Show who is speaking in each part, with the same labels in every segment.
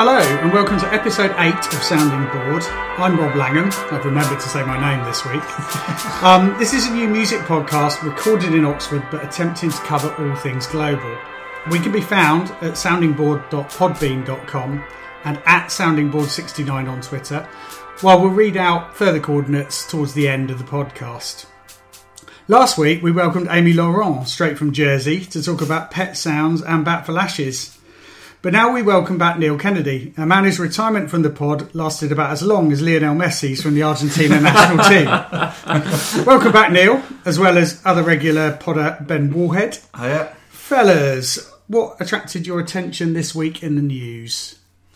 Speaker 1: Hello and welcome to episode 8 of Sounding Board. I'm Rob Langham. I've remembered to say my name this week. This is a new music podcast recorded in Oxford but attempting to cover all things global. We can be found at soundingboard.podbean.com and at soundingboard69 on Twitter, while we'll read out further coordinates towards the end of the podcast. Last week we welcomed Amy Laurent straight from Jersey to talk about pet sounds and Bat for Lashes. But now we welcome back Neil Kennedy, a man whose retirement from the pod lasted about as long as Lionel Messi's from the Argentina national team. Welcome back, Neil, as well as other regular podder Ben Warhead.
Speaker 2: Hiya.
Speaker 1: Fellas, what attracted your attention this week in the news?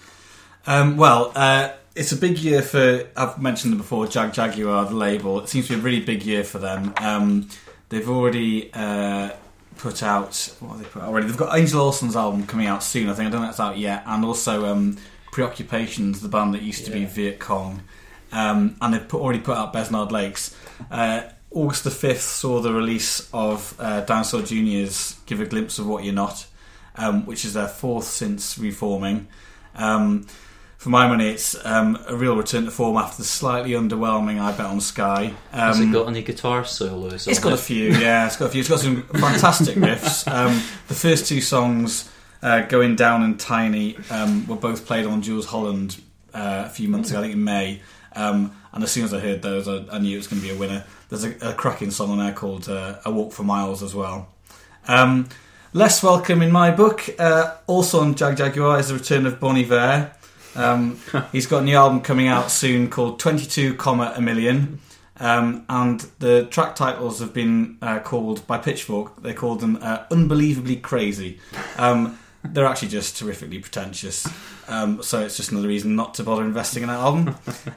Speaker 2: It's a big year for, I've mentioned them before, Jaguar, the label. It seems to be a really big year for them. They've already put out, what have they put out already? They've got Angel Olsen's album coming out soon, I think. I don't know if it's out yet. And also Preoccupations, the band that used to be Viet Cong. And they've already put out Besnard Lakes. August the 5th saw the release of Dinosaur Jr.'s Give a Glimpse of What You're Not, which is their fourth since reforming. For my money, it's a real return to form after the slightly underwhelming I Bet on Sky.
Speaker 3: Has it got any guitar solos?
Speaker 2: It's got a few, yeah. It's got some fantastic riffs. The first two songs, Going Down and Tiny, were both played on Jules Holland a few months ago, I think in May. And as soon as I heard those, I knew it was going to be a winner. There's a cracking song on there called A Walk for Miles as well. Less welcome in my book, also on Jaguar, is the return of Bon Iver. He's got a new album coming out soon called 22, a Million, and the track titles have been called by Pitchfork. They called them Unbelievably Crazy. They're actually just terrifically pretentious, so it's just another reason not to bother investing in that album.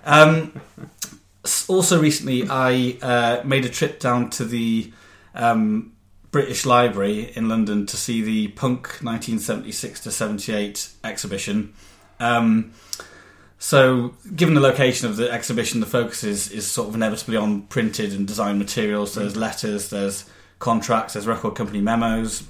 Speaker 2: Also recently I made a trip down to the British Library in London to see the Punk 1976 to 78 exhibition. So given the location of the exhibition, the focus is sort of inevitably on printed and design materials. So there's letters, there's contracts, there's record company memos,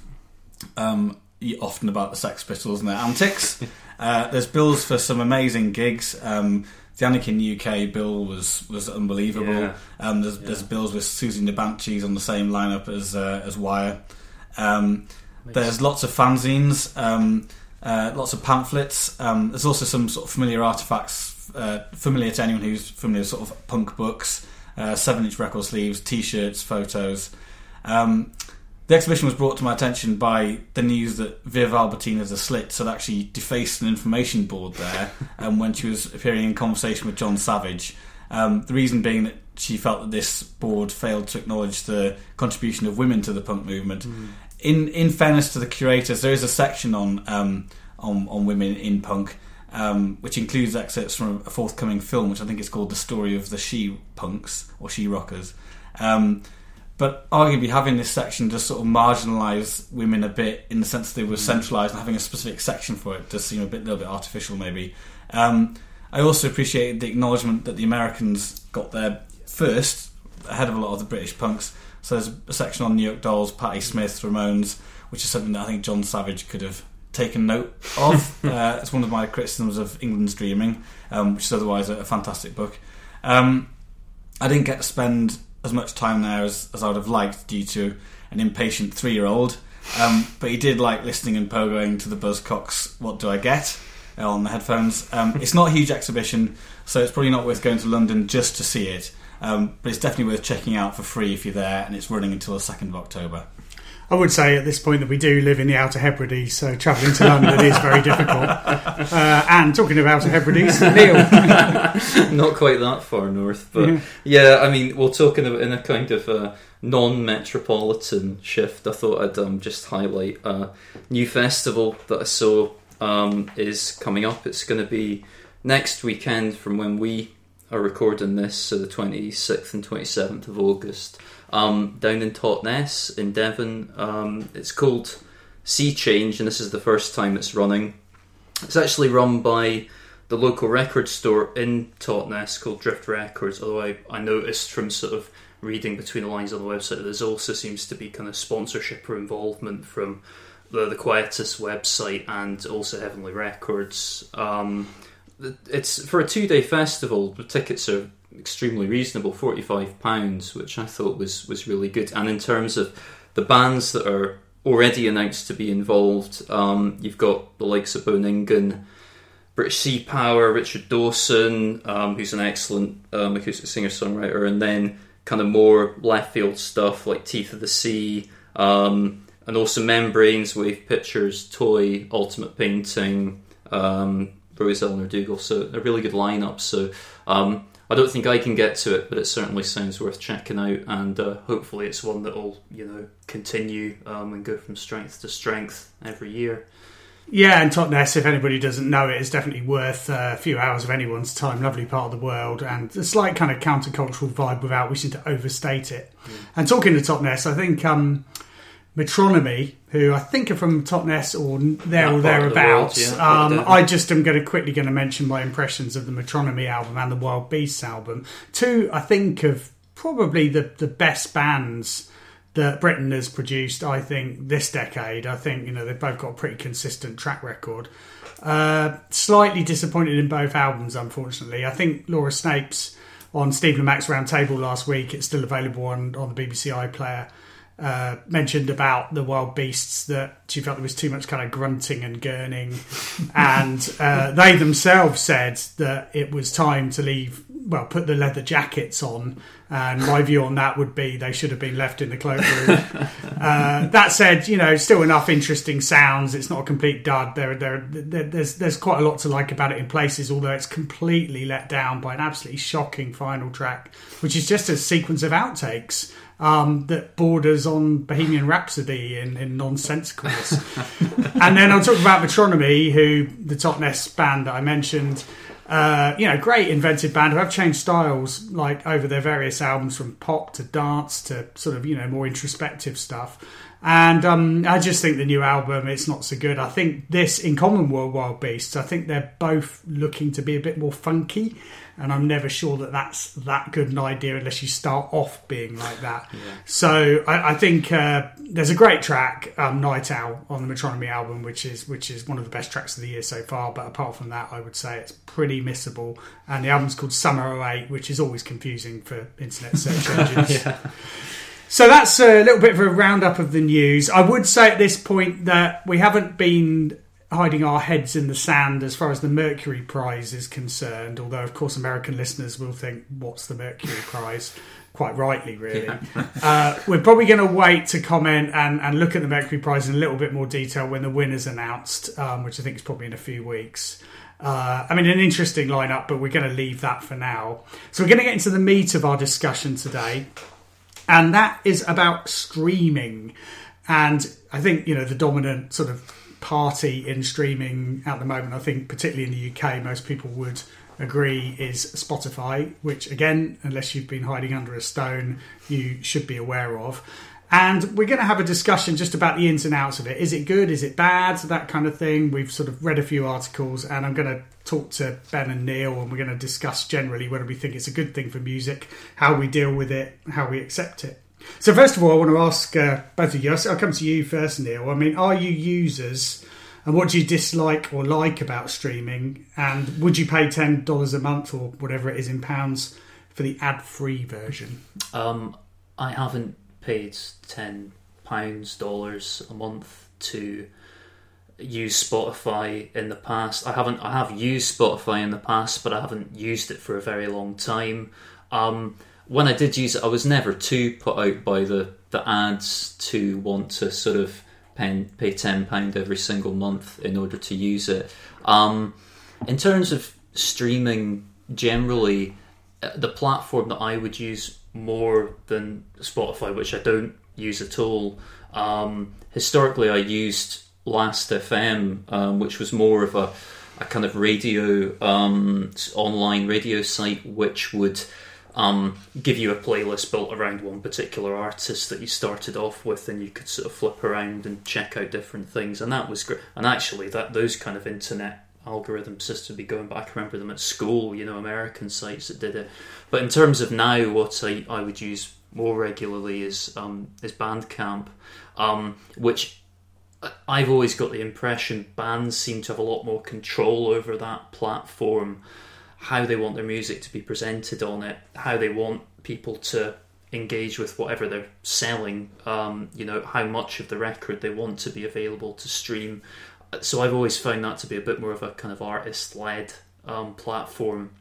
Speaker 2: often about the Sex Pistols and their antics. There's bills for some amazing gigs. The Anakin UK bill was unbelievable.
Speaker 3: Yeah.
Speaker 2: There's bills with Susie and the Banshees on the same lineup as Wire. There's lots of fanzines. Lots of pamphlets. There's also some sort of familiar artefacts, familiar to anyone who's familiar with sort of punk books, 7-inch record sleeves, t-shirts, photos. The exhibition was brought to my attention by the news that Viv Albertine of the Slits had actually defaced an information board there when she was appearing in conversation with John Savage. The reason being that she felt that this board failed to acknowledge the contribution of women to the punk movement. In fairness to the curators, there is a section on women in punk, which includes excerpts from a forthcoming film, which I think is called The Story of the She-Punks, or She-Rockers. But arguably having this section just sort of marginalise women a bit in the sense that they were centralised and having a specific section for it does seem a little bit artificial maybe. I also appreciated the acknowledgement that the Americans got there first, ahead of a lot of the British punks. So there's a section on New York Dolls, Patti Smith, Ramones, which is something that I think John Savage could have taken note of. It's one of my criticisms of England's Dreaming, which is otherwise a fantastic book. I didn't get to spend as much time there as I would have liked due to an impatient 3-year-old, but he did like listening and pogoing to the Buzzcocks What Do I Get on the headphones. It's not a huge exhibition, so it's probably not worth going to London just to see it. But it's definitely worth checking out for free if you're there, and it's running until the 2nd of October.
Speaker 1: I would say at this point that we do live in the Outer Hebrides, so travelling to London is very difficult. And talking of Outer Hebrides, Neil.
Speaker 3: Not quite that far north, but yeah, I mean, we'll talk in a kind of non-metropolitan shift. I thought I'd just highlight a new festival that I saw is coming up. It's going to be next weekend from when we are recording this, so the 26th and 27th of August, down in Totnes in Devon. It's called Sea Change, and this is the first time it's running. It's actually run by the local record store in Totnes called Drift Records, although I noticed from sort of reading between the lines on the website that there also seems to be kind of sponsorship or involvement from the Quietus website and also Heavenly Records. It's for a 2-day festival. The tickets are extremely reasonable, £45, which I thought was really good. And in terms of the bands that are already announced to be involved, you've got the likes of Boningen, British Sea Power, Richard Dawson, who's an excellent acoustic singer-songwriter, and then kind of more left field stuff like Teeth of the Sea, and also Membranes, Wave Pictures, Toy, Ultimate Painting, Rose Eleanor Dougal. So a really good lineup. So I don't think I can get to it, but it certainly sounds worth checking out, and hopefully it's one that will continue and go from strength to strength every year.
Speaker 1: Yeah, and Totnes, if anybody doesn't know it, is definitely worth a few hours of anyone's time. Lovely part of the world, and a slight kind of countercultural vibe without wishing to overstate it. And talking to Totnes, I think Metronomy, who I think are from Totnes or there or thereabouts. I just am quickly going to mention my impressions of the Metronomy album and the Wild Beasts album. Two, I think, of probably the best bands that Britain has produced, I think, this decade. I think, they've both got a pretty consistent track record. Slightly disappointed in both albums, unfortunately. I think Laura Snapes on Stephen and Max Round Table last week, it's still available on the BBC iPlayer, mentioned about the Wild Beasts that she felt there was too much kind of grunting and gurning, and they themselves said that it was time to put the leather jackets on, and my view on that would be they should have been left in the cloakroom. That said, still enough interesting sounds. It's not a complete dud. There's quite a lot to like about it in places, although it's completely let down by an absolutely shocking final track, which is just a sequence of outtakes that borders on Bohemian Rhapsody in nonsensicalness. And then I'll talk about Metronomy, who the Totnes band that I mentioned. Great inventive band who have changed styles like over their various albums, from pop to dance to sort of more introspective stuff. And I just think the new album, it's not so good. I think this, in common with Wild Beasts, I think they're both looking to be a bit more funky, and I'm never sure that that's that good an idea unless you start off being like that. Yeah. So I think there's a great track, Night Owl, on the Metronomy album, which is one of the best tracks of the year so far. But apart from that, I would say it's pretty missable. And the album's called Summer '08, which is always confusing for internet search engines. Yeah. So that's a little bit of a roundup of the news. I would say at this point that we haven't been hiding our heads in the sand as far as the Mercury Prize is concerned, although, of course, American listeners will think, what's the Mercury Prize? Quite rightly, really. Yeah. We're probably going to wait to comment and look at the Mercury Prize in a little bit more detail when the winner's announced, which I think is probably in a few weeks. An interesting lineup, but we're going to leave that for now. So we're going to get into the meat of our discussion today, and that is about streaming. And I think, the dominant sort of party in streaming at the moment, I think particularly in the UK, most people would agree, is Spotify, which, again, unless you've been hiding under a stone, you should be aware of. And we're going to have a discussion just about the ins and outs of it. Is it good? Is it bad? That kind of thing. We've sort of read a few articles, and I'm going to talk to Ben and Neil, and we're going to discuss generally whether we think it's a good thing for music, how we deal with it, how we accept it. So first of all, I want to ask both of you, I'll come to you first, Neil. Are you users, and what do you dislike or like about streaming? And would you pay $10 a month or whatever it is in pounds for the ad-free version?
Speaker 4: I haven't paid £10 a month to use Spotify in the past. I have used Spotify in the past, but I haven't used it for a very long time. When I did use it, I was never too put out by the ads to want to sort of pay £10 every single month in order to use it. In terms of streaming generally, the platform that I would use more than Spotify, which I don't use at all, historically I used Last.fm, which was more of a kind of radio, online radio site, which would give you a playlist built around one particular artist that you started off with, and you could sort of flip around and check out different things, and that was great. And actually, those kind of internet algorithm systems be going back. I remember them at school, American sites that did it. But in terms of now, what I would use more regularly is Bandcamp, which I've always got the impression bands seem to have a lot more control over that platform, how they want their music to be presented on it, how they want people to engage with whatever they're selling, how much of the record they want to be available to stream. So I've always found that to be a bit more of a kind of artist-led platform.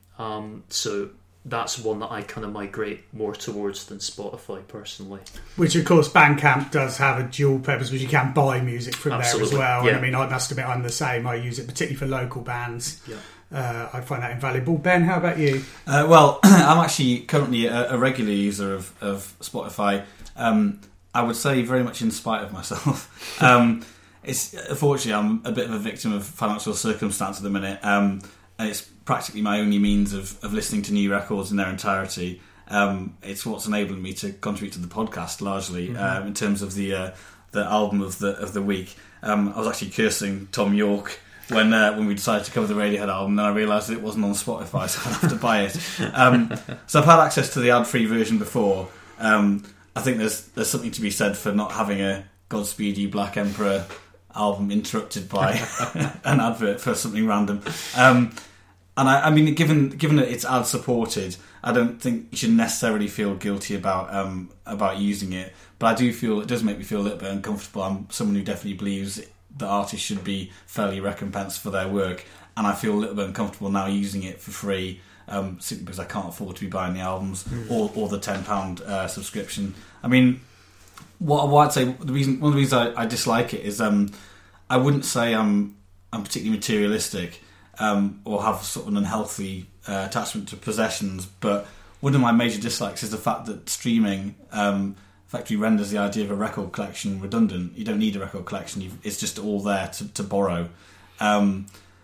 Speaker 4: So that's one that I kind of migrate more towards than Spotify personally.
Speaker 1: Which, of course, Bandcamp does have a dual purpose, which you can buy music from
Speaker 4: Absolutely.
Speaker 1: there as well.
Speaker 4: Yeah.
Speaker 1: And I mean, I must admit, I'm the same. I use it particularly for local bands.
Speaker 4: Yeah.
Speaker 1: I find that invaluable. Ben, how about you?
Speaker 2: Well, I'm actually currently a regular user of Spotify. I would say very much in spite of myself. Unfortunately, I'm a bit of a victim of financial circumstance at the minute. And it's practically my only means of listening to new records in their entirety. It's what's enabling me to contribute to the podcast largely, in terms of the album of the week. I was actually cursing Tom York when we decided to cover the Radiohead album, and then I realised that it wasn't on Spotify, so I'd have to buy it. So I've had access to the ad-free version before. I think there's something to be said for not having a Godspeed You Black Emperor album interrupted by an advert for something random. And I mean, given that it's ad supported, I don't think you should necessarily feel guilty about using it. But I do feel it does make me feel a little bit uncomfortable. I'm someone who definitely believes that artists should be fairly recompensed for their work, and I feel a little bit uncomfortable now using it for free, simply because I can't afford to be buying the albums or the £10 subscription. I mean, what I'd say one of the reasons I dislike it is I wouldn't say I'm particularly materialistic. Or have sort of an unhealthy attachment to possessions, but one of my major dislikes is the fact that streaming effectively renders the idea of a record collection redundant. You don't need a record collection; it's just all there to borrow. And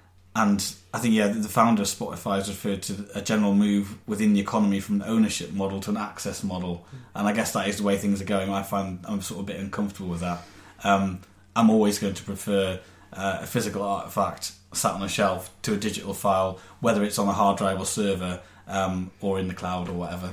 Speaker 2: I think the founder of Spotify has referred to a general move within the economy from an ownership model to an access model, and I guess that is the way things are going. I find I'm sort of a bit uncomfortable with that. I'm always going to prefer a physical artifact sat on a shelf to a digital file, whether it's on a hard drive or server, or in the cloud or whatever.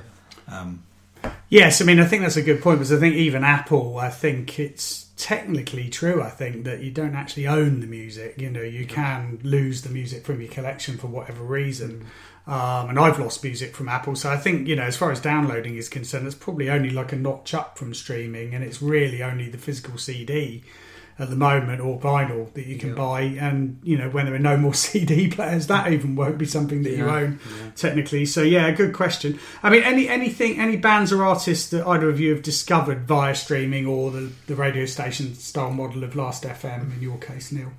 Speaker 1: Yes, I mean, I think that's a good point, because I think even Apple, I think it's technically true, I think, that you don't actually own the music. You can lose the music from your collection for whatever reason. And I've lost music from Apple, so I think, as far as downloading is concerned, it's probably only like a notch up from streaming, and it's really only the physical CD at the moment, or vinyl, that you can buy. And when there are no more CD players, that even won't be something that you own technically. So good question. I mean, any bands or artists that either of you have discovered via streaming or the radio station style model of Last FM in your case, Neil?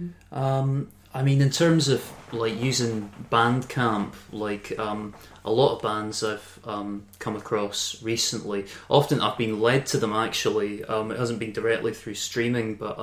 Speaker 4: I mean, in terms of like using Bandcamp, like a lot of bands I've come across recently, often I've been led to them actually. It hasn't been directly through streaming, but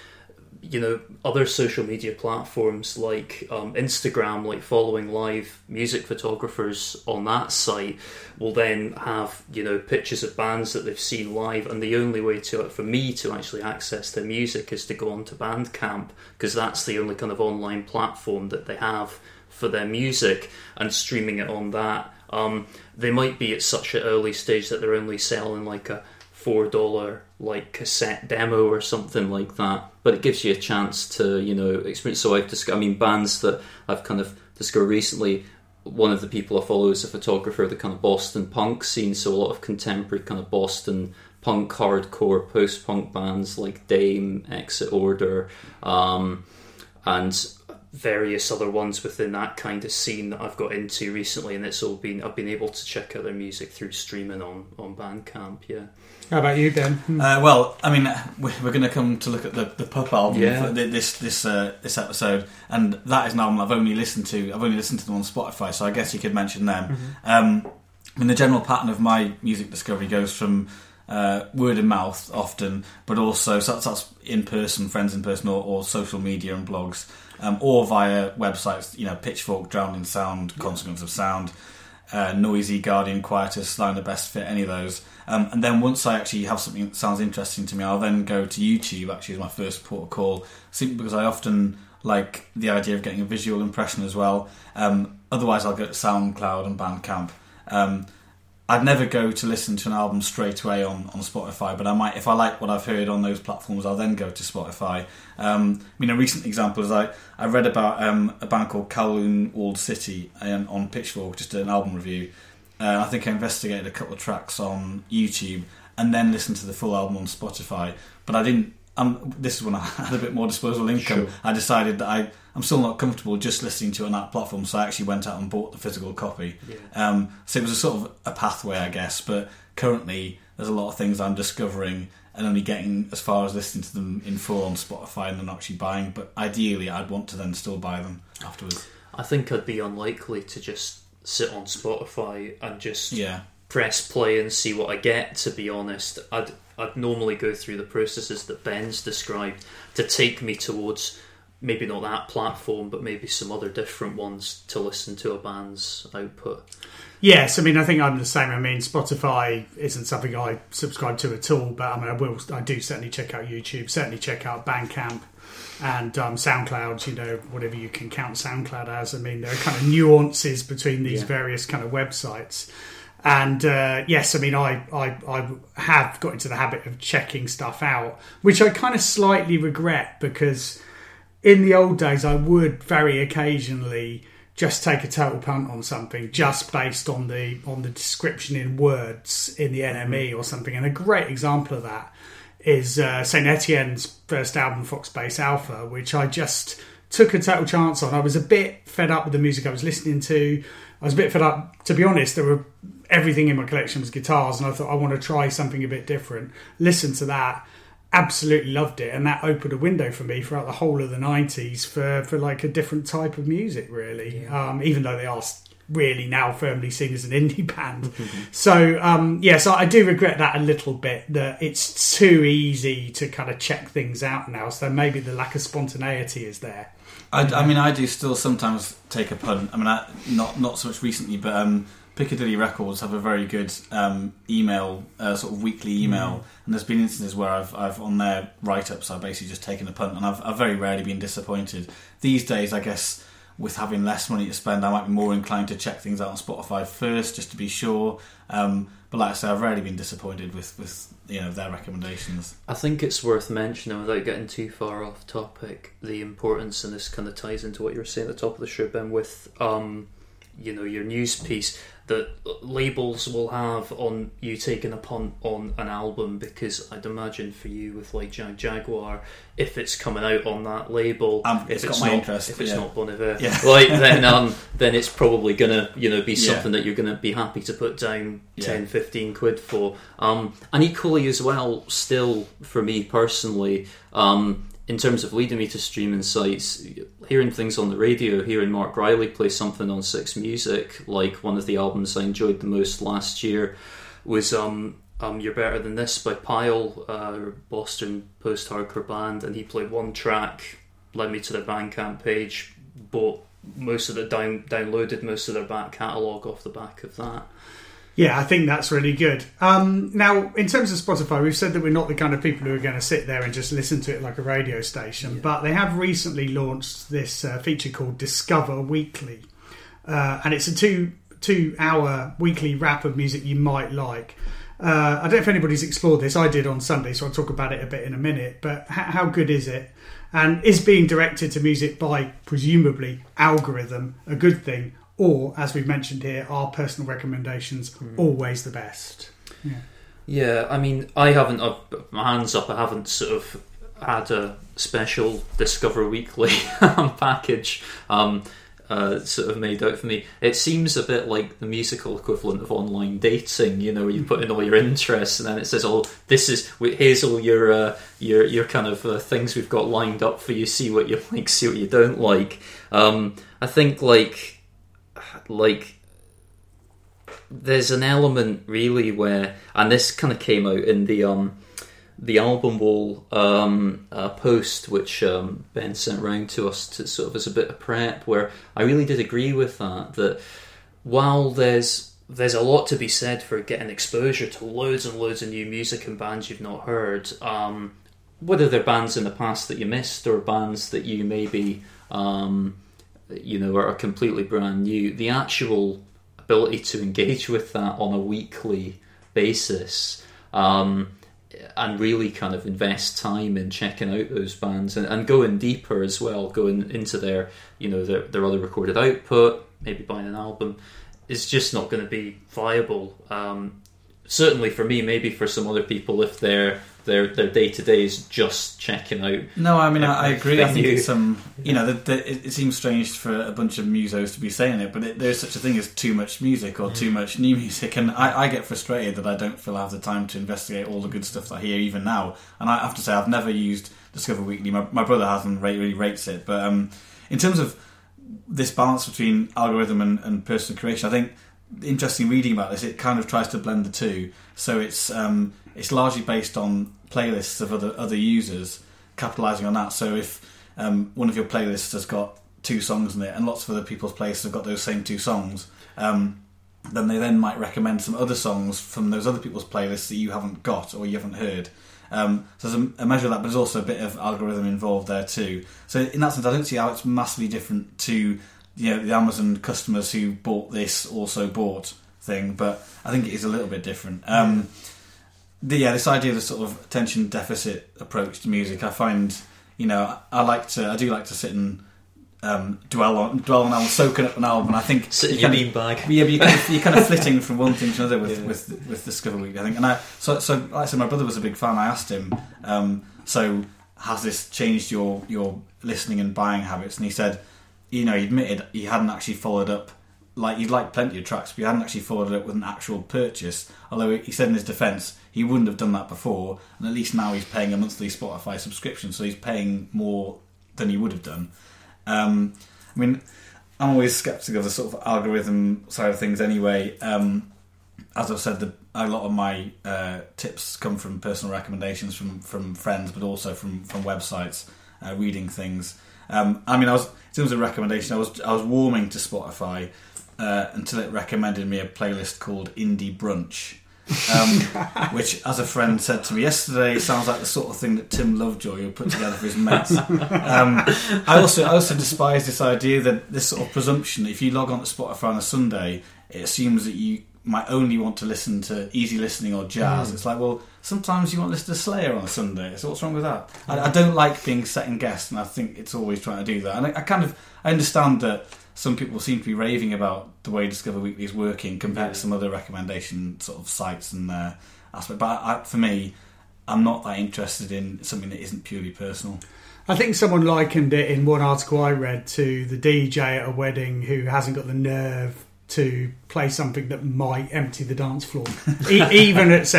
Speaker 4: other social media platforms like Instagram, like following live music photographers on that site, will then have pictures of bands that they've seen live, and the only way for me to actually access their music is to go onto Bandcamp, because that's the only kind of online platform that they have for their music, and streaming it on that. They might be at such an early stage that they're only selling like a $4 like cassette demo or something like that, but it gives you a chance to experience. So bands that I've kind of discovered recently, one of the people I follow is a photographer of the kind of Boston punk scene, so a lot of contemporary kind of Boston punk, hardcore, post-punk bands like Dame, Exit Order, and various other ones within that kind of scene that I've got into recently, and I've been able to check out their music through streaming on Bandcamp. Yeah.
Speaker 1: How about you, Ben?
Speaker 2: Well, I mean, we're going to come to look at the Pup album for this episode, and that is an album I've only listened to them on Spotify, so I guess you could mention them. I mean, the general pattern of my music discovery goes from word of mouth often, but also so that's in person, friends in person, or social media and blogs, or via websites. Pitchfork, Drowned in Sound, Consequence of Sound, Noisy, Guardian, Quietus, Line of Best Fit, any of those. And then once I actually have something that sounds interesting to me, I'll then go to YouTube, actually, as my first port of call, simply because I often like the idea of getting a visual impression as well. Otherwise, I'll go to SoundCloud and Bandcamp. I'd never go to listen to an album straight away on Spotify, but I might, if I like what I've heard on those platforms, I'll then go to Spotify. I mean, a recent example is I read about a band called Kowloon Walled City on Pitchfork, just did an album review. I think I investigated a couple of tracks on YouTube and then listened to the full album on Spotify. But I didn't. This is when I had a bit more disposable income. Sure. I decided that I'm still not comfortable just listening to it on that platform, so I actually went out and bought the physical copy. Yeah. So it was a sort of a pathway, I guess. But currently, there's a lot of things I'm discovering and only getting as far as listening to them in full on Spotify and then actually buying. But ideally, I'd want to then still buy them afterwards.
Speaker 4: I think I'd be unlikely to just sit on Spotify and just press play and see what I get, to be honest. I'd normally go through the processes that Ben's described to take me towards maybe not that platform, but maybe some other different ones to listen to a band's output.
Speaker 1: Yes, I mean, I think I'm the same. I mean, Spotify isn't something I subscribe to at all, but I mean, I do certainly check out YouTube, certainly check out Bandcamp and SoundCloud, you know, whatever you can count SoundCloud as. I mean, there are kind of nuances between these various kind of websites. And yes, I mean, I have got into the habit of checking stuff out, which I kind of slightly regret, because in the old days I would very occasionally just take a total punt on something just based on the description in words in the NME or something. And a great example of that is Saint Etienne's first album, Foxbase Alpha, which I just took a total chance on. I was a bit fed up with the music I was listening to. I was a bit fed up, to be honest. Everything in my collection was guitars, and I thought I want to try something a bit different. Listened to that, absolutely loved it, and that opened a window for me throughout the whole of the 90s for like a different type of music, really. Even though they are really now firmly seen as an indie band. So so I do regret that a little bit, that it's too easy to kind of check things out now. So maybe the lack of spontaneity is there.
Speaker 2: I mean, I do still sometimes take a punt. I mean, not so much recently, but Piccadilly Records have a very good email, sort of weekly email, and there's been instances where I've on their write-ups, I've basically just taken a punt, and I've very rarely been disappointed. These days, I guess, with having less money to spend, I might be more inclined to check things out on Spotify first, just to be sure. But like I say, I've rarely been disappointed with their recommendations.
Speaker 4: I think it's worth mentioning, without getting too far off topic, the importance, and this kind of ties into what you were saying at the top of the show, Ben, with your news piece, that labels will have on you taking a punt on an album, because I'd imagine for you with like Jaguar, if it's coming out on that label,
Speaker 2: if it's
Speaker 4: not Bon Iver,
Speaker 2: like
Speaker 4: then it's probably gonna be something that you're gonna be happy to put down 10-15 quid for. And equally as well, still for me personally, in terms of leading me to streaming sites, hearing things on the radio, hearing Mark Riley play something on Six Music, like one of the albums I enjoyed the most last year was You're Better Than This by Pyle, a Boston post-hardcore band, and he played one track, led me to their Bandcamp page, bought most of the downloaded most of their back catalogue off the back of that.
Speaker 1: Yeah, I think that's really good. Now, in terms of Spotify, we've said that we're not the kind of people who are going to sit there and just listen to it like a radio station, but they have recently launched this feature called Discover Weekly. And it's a two-hour weekly wrap of music you might like. I don't know if anybody's explored this. I did on Sunday, so I'll talk about it a bit in a minute. But how good is it? And is being directed to music by, presumably, algorithm a good thing? Or, as we've mentioned here, are personal recommendations always the best?
Speaker 3: Yeah, I mean, I haven't, my hands up, I haven't sort of had a special Discover Weekly package sort of made out for me. It seems a bit like the musical equivalent of online dating, where you put in all your interests and then it says, here's all your kind of things we've got lined up for you, see what you like, see what you don't like. I think like there's an element really where, and this kind of came out in the album wall post which Ben sent round to us to sort of as a bit of prep, where I really did agree with that while there's a lot to be said for getting exposure to loads and loads of new music and bands you've not heard, whether they're bands in the past that you missed or bands that you maybe are completely brand new, the actual
Speaker 4: ability to engage with that on a weekly basis, and really kind of invest time in checking out those bands and going deeper as well, going into their other recorded output, maybe buying an album, is just not going to be viable. Certainly for me, maybe for some other people, if their day-to-day is just checking out.
Speaker 2: No, I mean, I agree. I think it's it seems strange for a bunch of musos to be saying it, but there's such a thing as too much music or too much new music, and I get frustrated that I don't feel I have the time to investigate all the good stuff that I hear even now. And I have to say, I've never used Discover Weekly. My brother has and really rates it. But in terms of this balance between algorithm and personal creation, I think interesting reading about this, it kind of tries to blend the two. So it's largely based on playlists of other users, capitalising on that. So if one of your playlists has got 2 songs in it, and lots of other people's playlists have got those same 2 songs, then they then might recommend some other songs from those other people's playlists that you haven't got or you haven't heard. So there's a measure of that, but there's also a bit of algorithm involved there too. So in that sense, I don't see how it's massively different to the Amazon customers who bought this also bought thing, but I think it is a little bit different. This idea of the sort of attention deficit approach to music, I find, I do like to sit and dwell on albums, soaking up an album. I think
Speaker 4: sit in your beanbag.
Speaker 2: Yeah, but you're kind of flitting from one thing to another with Discover Weekly, I think. And so like I said, my brother was a big fan. I asked him, so has this changed your listening and buying habits? And he said, he admitted he hadn't actually followed up. Like, he'd liked plenty of tracks, but he hadn't actually followed it up with an actual purchase. Although he said in his defence, he wouldn't have done that before, and at least now he's paying a monthly Spotify subscription, so he's paying more than he would have done. I mean, I'm always sceptical of the sort of algorithm side of things anyway. As I've said, a lot of my tips come from personal recommendations from friends, but also from websites, reading things. In terms of recommendation, I was warming to Spotify until it recommended me a playlist called Indie Brunch, which, as a friend said to me yesterday, sounds like the sort of thing that Tim Lovejoy would put together for his mates. I also despise this idea that this sort of presumption, if you log on to Spotify on a Sunday, it assumes that you might only want to listen to easy listening or jazz. It's like, well, sometimes you want to listen to Slayer on a Sunday, so what's wrong with that? I don't like being second guessed, and I think it's always trying to do that. And I understand that some people seem to be raving about the way Discover Weekly is working compared to some other recommendation sort of sites and aspect. But for me, I'm not that interested in something that isn't purely personal.
Speaker 1: I think someone likened it in one article I read to the DJ at a wedding who hasn't got the nerve to play something that might empty the dance floor, even at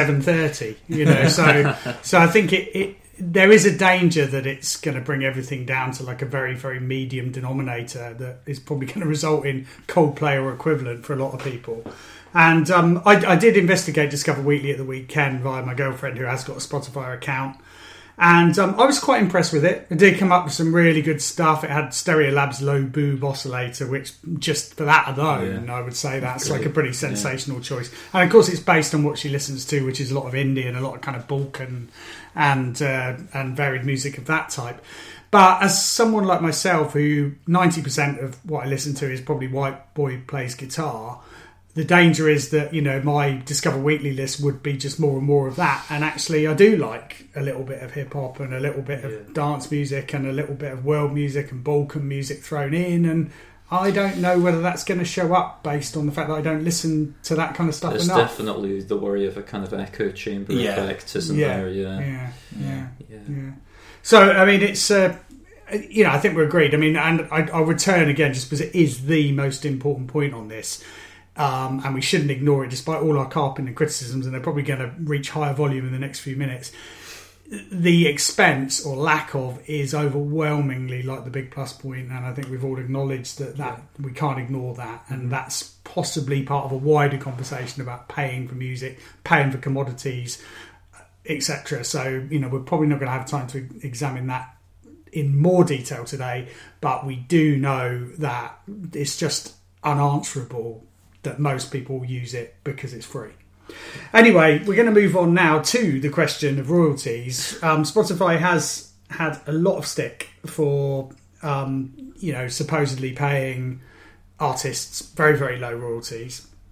Speaker 1: 7:30. So I think there is a danger that it's going to bring everything down to like a very, very medium denominator that is probably going to result in Coldplay or equivalent for a lot of people. And I did investigate Discover Weekly at the weekend via my girlfriend who has got a Spotify account. And I was quite impressed with it. It did come up with some really good stuff. It had Stereolab's Low Boob Oscillator, which just for that alone, I would say that's like a pretty sensational choice. And of course, it's based on what she listens to, which is a lot of indie and a lot of kind of Balkan and varied music of that type. But as someone like myself, who 90% of what I listen to is probably White Boy Plays Guitar, the danger is that, my Discover Weekly list would be just more and more of that. And actually, I do like a little bit of hip-hop and a little bit of dance music and a little bit of world music and Balkan music thrown in. And I don't know whether that's going to show up based on the fact that I don't listen to that kind of stuff enough.
Speaker 3: There's definitely the worry of a kind of echo chamber effect, isn't there?
Speaker 1: Yeah. So, I mean, it's... I think we're agreed. I mean, and I'll return again just because it is the most important point on this. And we shouldn't ignore it despite all our carping and criticisms, and they're probably going to reach higher volume in the next few minutes. The expense or lack of is overwhelmingly like the big plus point, and I think we've all acknowledged that we can't ignore that, and that's possibly part of a wider conversation about paying for music, paying for commodities, etc. So, we're probably not going to have time to examine that in more detail today, but we do know that it's just unanswerable that most people use it because it's free. Anyway, we're going to move on now to the question of royalties. Spotify has had a lot of stick for, supposedly paying artists very, very low royalties.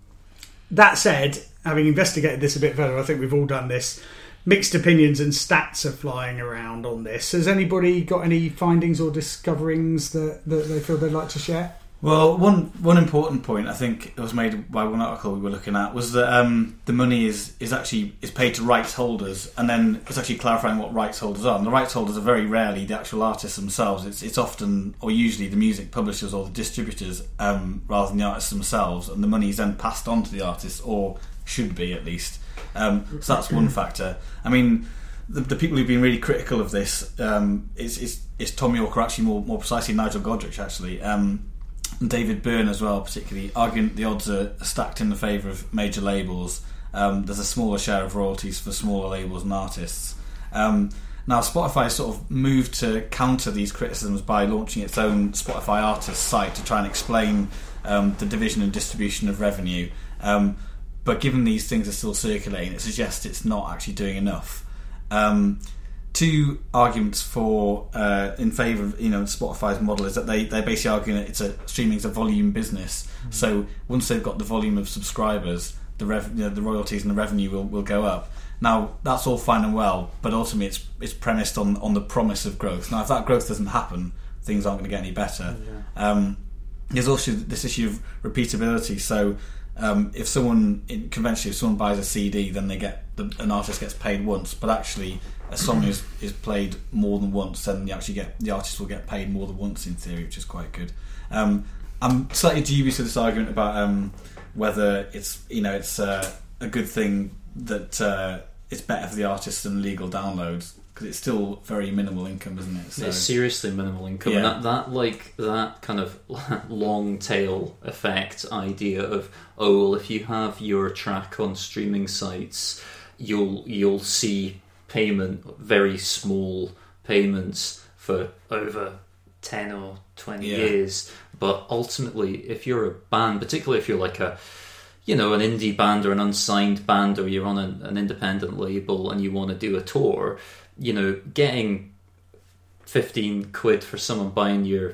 Speaker 1: That said, having investigated this a bit further, I think we've all done this. Mixed opinions and stats are flying around on this. Has anybody got any findings or discoverings that they feel they'd like to share?
Speaker 2: Well, one important point I think it was made by one article we were looking at was that the money is paid to rights holders, and then it's actually clarifying what rights holders are. And the rights holders are very rarely the actual artists themselves. It's often, or usually, the music publishers or the distributors rather than the artists themselves, and the money is then passed on to the artists, or should be at least. So that's one factor. I mean, the people who've been really critical of this is Tom York, or actually more precisely Nigel Godrich, actually. And David Byrne as well, particularly, arguing that the odds are stacked in the favour of major labels. There's a smaller share of royalties for smaller labels and artists. Now, Spotify sort of moved to counter these criticisms by launching its own Spotify Artists site to try and explain the division and distribution of revenue. But given these things are still circulating, it suggests it's not actually doing enough. Two arguments for in favour of Spotify's model is that they're basically arguing that streaming's a volume business. Mm-hmm. So once they've got the volume of subscribers, the royalties and the revenue will go up. Now that's all fine and well, but ultimately it's premised on the promise of growth. Now if that growth doesn't happen, things aren't going to get any better. Yeah. There's also this issue of repeatability. So if someone buys a CD, then an artist gets paid once, but actually a song is played more than once, then the artist will get paid more than once in theory, which is quite good. I'm slightly dubious of this argument about whether it's a good thing that it's better for the artist than legal downloads, because it's still very minimal income, isn't it? So,
Speaker 3: it's seriously minimal income, yeah. And that kind of long tail effect idea of if you have your track on streaming sites, you'll see very small payments for over 10 or 20 years, but ultimately if you're a band, particularly if you're like an indie band or an unsigned band, or you're on an independent label and you want to do a tour, getting 15 quid for someone buying your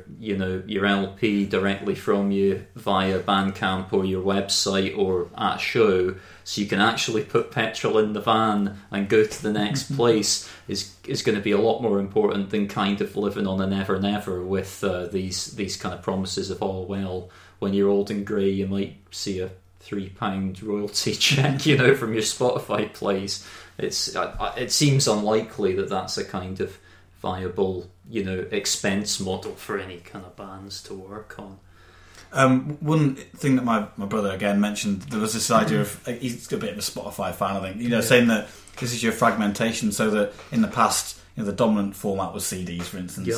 Speaker 3: LP directly from you via Bandcamp or your website or at a show, so you can actually put petrol in the van and go to the next place is going to be a lot more important than kind of living on a never with these kind of promises of when you're old and grey you might see a £3 royalty check from your Spotify plays. It seems unlikely that that's a kind of viable expense model for any kind of bands to work on.
Speaker 2: One thing that my brother again mentioned, there was this idea of, he's a bit of a Spotify fan, I think, saying that this is your fragmentation, so that in the past the dominant format was CDs, for instance.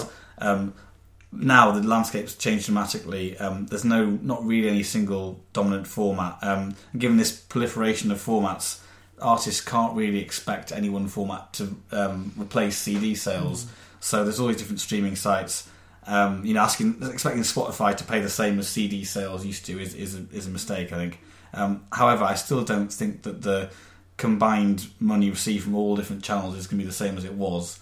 Speaker 2: Now the landscape's changed dramatically. There's not really any single dominant format. Given this proliferation of formats, artists can't really expect any one format to replace CD sales. So there's always different streaming sites. Expecting Spotify to pay the same as CD sales used to is a mistake, I think. However, I still don't think that the combined money received from all different channels is going to be the same as it was.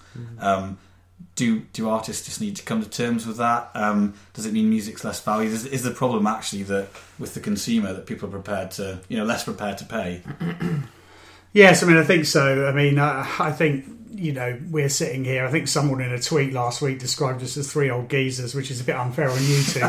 Speaker 2: Do artists just need to come to terms with that? Does it mean music's less valued? Is the problem actually that with the consumer that people are less prepared to pay?
Speaker 1: Yes, I think so. I think we're sitting here. I think someone in a tweet last week described us as three old geezers, which is a bit unfair on you two.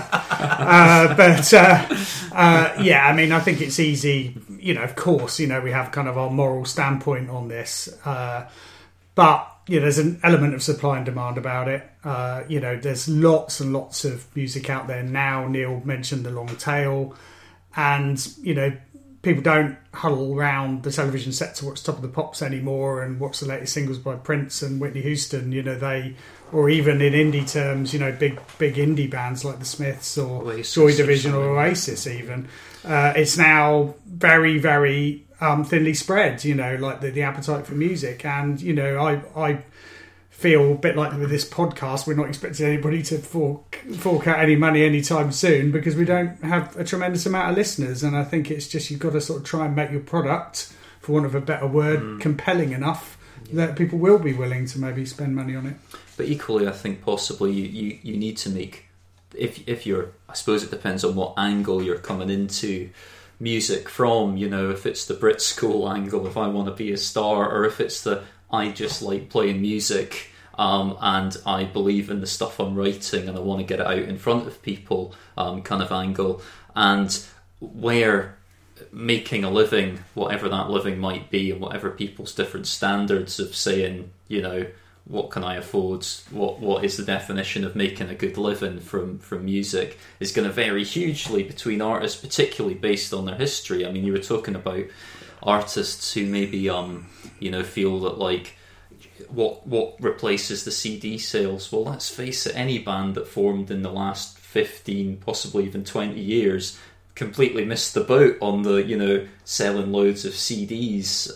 Speaker 1: I think it's easy. Of course, we have kind of our moral standpoint on this, but there's an element of supply and demand about it. There's lots and lots of music out there now. Neil mentioned the long tail, and people don't huddle around the television set to watch Top of the Pops anymore and watch the latest singles by Prince and Whitney Houston. Or even in indie terms, big indie bands like the Smiths or Oasis, Joy Division or Oasis even. It's now very, very thinly spread, like the appetite for music. And, I feel a bit like with this podcast, we're not expecting anybody to fork out any money anytime soon, because we don't have a tremendous amount of listeners. And I think it's just, you've got to sort of try and make your product, for want of a better word, compelling enough that people will be willing to maybe spend money on it.
Speaker 3: But equally, I think possibly you need to make, if you're, I suppose it depends on what angle you're coming into music from, if it's the Brit school angle, if I want to be a star, or if it's the I just like playing music and I believe in the stuff I'm writing and I want to get it out in front of people kind of angle. And where making a living, whatever that living might be, and whatever people's different standards of saying, what can I afford, what is the definition of making a good living from music, is going to vary hugely between artists, particularly based on their history. I mean, you were talking about artists who maybe feel that like what replaces the CD sales. Well, let's face it, any band that formed in the last 15, possibly even 20 years completely missed the boat on the selling loads of CDs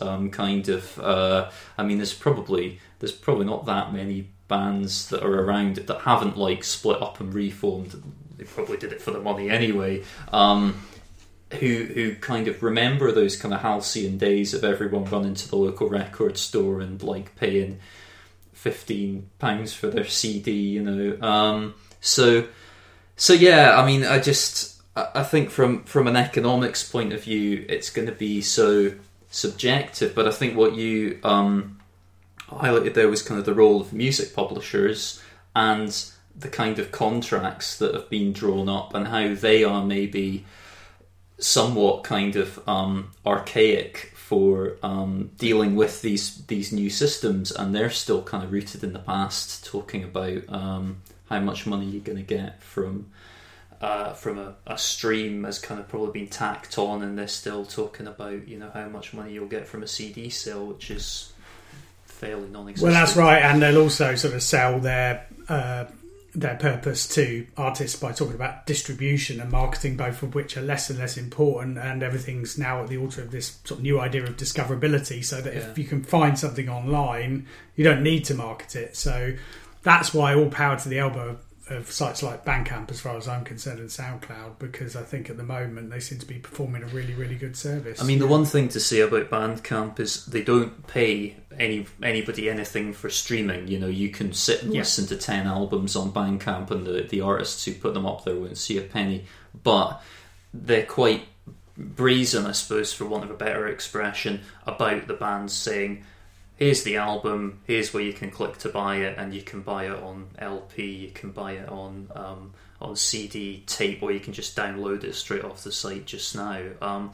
Speaker 3: I mean, there's probably not that many bands that are around that haven't like split up and reformed. They probably did it for the money anyway. Who kind of remember those kind of halcyon days of everyone running to the local record store and like paying £15 for their CD, So yeah, I mean, I think from an economics point of view, it's going to be so subjective. But I think what you highlighted there was kind of the role of music publishers and the kind of contracts that have been drawn up and how they are maybe somewhat kind of archaic for dealing with these new systems, and they're still kind of rooted in the past, talking about how much money you're going to get from a stream has kind of probably been tacked on, and they're still talking about how much money you'll get from a CD sale, which is fairly non-existent.
Speaker 1: Well, that's right, and they'll also sort of sell their purpose to artists by talking about distribution and marketing, both of which are less and less important, and everything's now at the altar of this sort of new idea of discoverability, so that if you can find something online, you don't need to market it. So that's why all power to the elbow of sites like Bandcamp, as far as I'm concerned, and SoundCloud, because I think at the moment they seem to be performing a really, really good service.
Speaker 3: I mean, the one thing to say about Bandcamp is they don't pay anybody anything for streaming. You can sit and listen to 10 albums on Bandcamp, and the artists who put them up there won't see a penny. But they're quite brazen, I suppose, for want of a better expression, about the bands saying, here's the album, here's where you can click to buy it, and you can buy it on LP, you can buy it on CD, tape, or you can just download it straight off the site just now.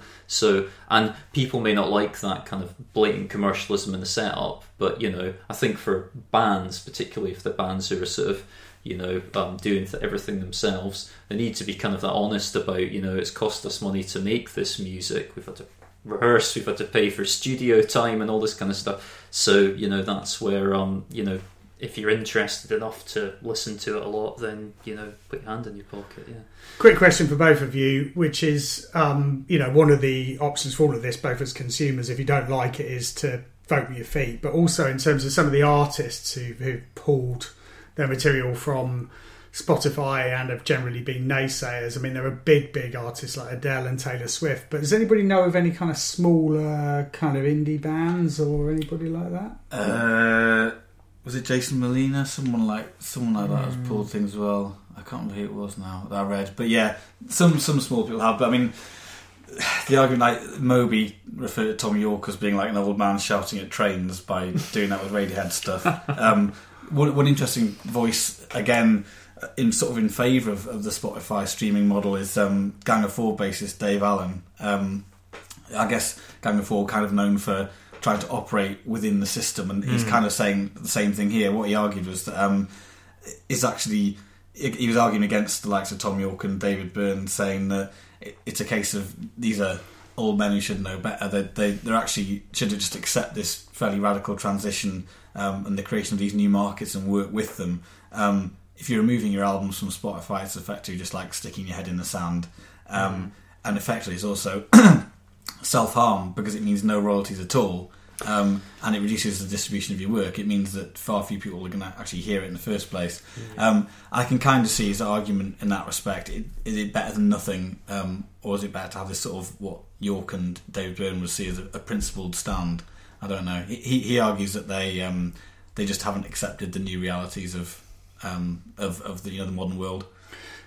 Speaker 3: And people may not like that kind of blatant commercialism in the setup, but I think for bands, particularly if they're bands who are sort of doing everything themselves, they need to be kind of that honest about it's cost us money to make this music, we've had to rehearse, we've had to pay for studio time and all this kind of stuff. So that's where if you're interested enough to listen to it a lot, then put your hand in your pocket. Yeah.
Speaker 1: Quick question for both of you, which is one of the options for all of this, both as consumers, if you don't like it, is to vote with your feet, but also in terms of some of the artists who've pulled their material from Spotify and have generally been naysayers. I mean, there are big artists like Adele and Taylor Swift, but does anybody know of any kind of smaller kind of indie bands or anybody like that?
Speaker 2: Was it Jason Molina? Someone like that has pulled things as well. I can't remember who it was now that I read, but yeah, some small people have. But I mean, the argument, like Moby referred to Tom York as being like an old man shouting at trains by doing that with Radiohead stuff. One interesting voice again, in favour of the Spotify streaming model, is Gang of Four bassist Dave Allen. I guess Gang of Four kind of known for trying to operate within the system, and he's kind of saying the same thing here. What he argued was that he was arguing against the likes of Tom York and David Byrne, saying that it's a case of these are old men who should know better. They're actually should just accept this fairly radical transition and the creation of these new markets and work with them. If you're removing your albums from Spotify, it's effectively just like sticking your head in the sand. And effectively it's also self-harm, because it means no royalties at all. And it reduces the distribution of your work. It means that far few people are going to actually hear it in the first place. I can kind of see his argument in that respect. Is it better than nothing, or is it better to have this sort of what York and David Byrne would see as a principled stand? I don't know. He argues that they just haven't accepted the new realities of the the modern world.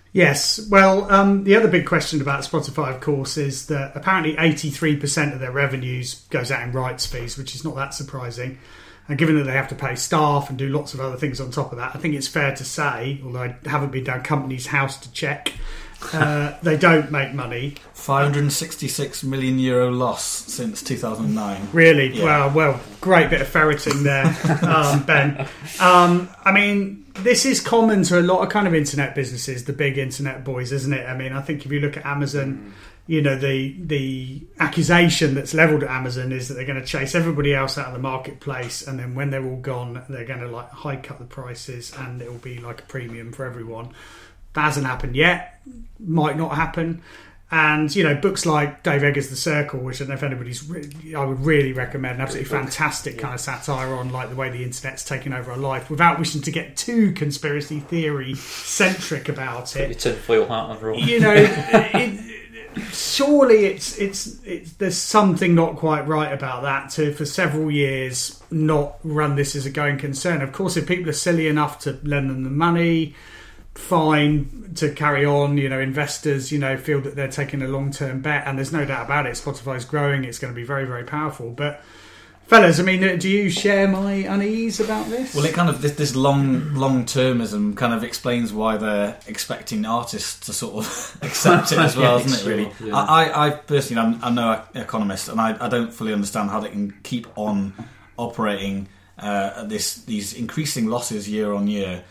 Speaker 1: Yes. Well, the other big question about Spotify, of course, is that apparently 83% of their revenues goes out in rights fees, which is not that surprising. And given that they have to pay staff and do lots of other things on top of that, I think it's fair to say, although I haven't been down Companies House to check, they don't make money.
Speaker 2: €566 million loss since 2009.
Speaker 1: Really?
Speaker 2: Yeah.
Speaker 1: Well, great bit of ferreting there, Ben. I mean, this is common to a lot of kind of internet businesses, the big internet boys, isn't it? I mean, I think if you look at Amazon, you know, the accusation that's levelled at Amazon is that they're going to chase everybody else out of the marketplace, and then when they're all gone, they're going to like hike up the prices, and it will be like a premium for everyone. That hasn't happened yet. Might not happen. And, you know, books like Dave Eggers' The Circle, which I don't know if anybody's I would really recommend. An absolutely fantastic kind of satire on like the way the internet's taken over our life, without wishing to get too conspiracy theory centric about it.
Speaker 4: Your tinfoil hat on, Rob.
Speaker 1: You know, surely it's there's something not quite right about that to, for several years, not run this as a going concern. Of course, if people are silly enough to lend them the money, fine, to carry on. You know, investors, you know, feel that they're taking a long-term bet, and there's no doubt about it. Spotify's growing; it's going to be very, very powerful. But, fellas, I mean, do you share my unease about this?
Speaker 2: Well, it kind of this long-termism kind of explains why they're expecting artists to sort of accept it as well, doesn't it? Really,
Speaker 3: yeah.
Speaker 2: I personally, I'm no economist, and I don't fully understand how they can keep on operating at these increasing losses year on year.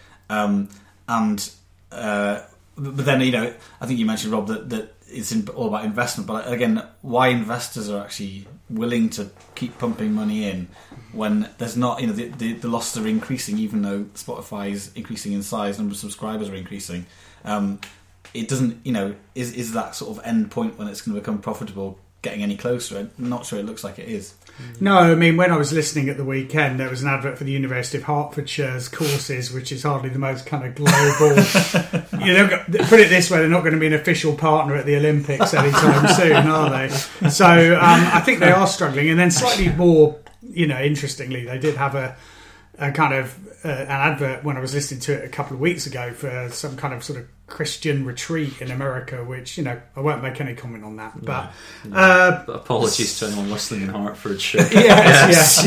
Speaker 2: But then, you know, I think you mentioned, Rob, that it's all about investment. But again, why investors are actually willing to keep pumping money in when there's not, you know, the losses are increasing, even though Spotify is increasing in size, number of subscribers are increasing. It doesn't, you know, is that sort of end point when it's going to become profitable getting any closer? I'm not sure it looks like it is.
Speaker 1: No, I mean, when I was listening at the weekend, there was an advert for the University of Hertfordshire's courses, which is hardly the most kind of global. You know, put it this way, they're not going to be an official partner at the Olympics anytime soon, are they? So I think they are struggling. And then slightly more, you know, interestingly, they did have a kind of an advert when I was listening to it a couple of weeks ago for some kind of sort of Christian retreat in America, which, you know, I won't make any comment on that. But
Speaker 3: but apologies to anyone listening in Hertfordshire.
Speaker 1: Yes.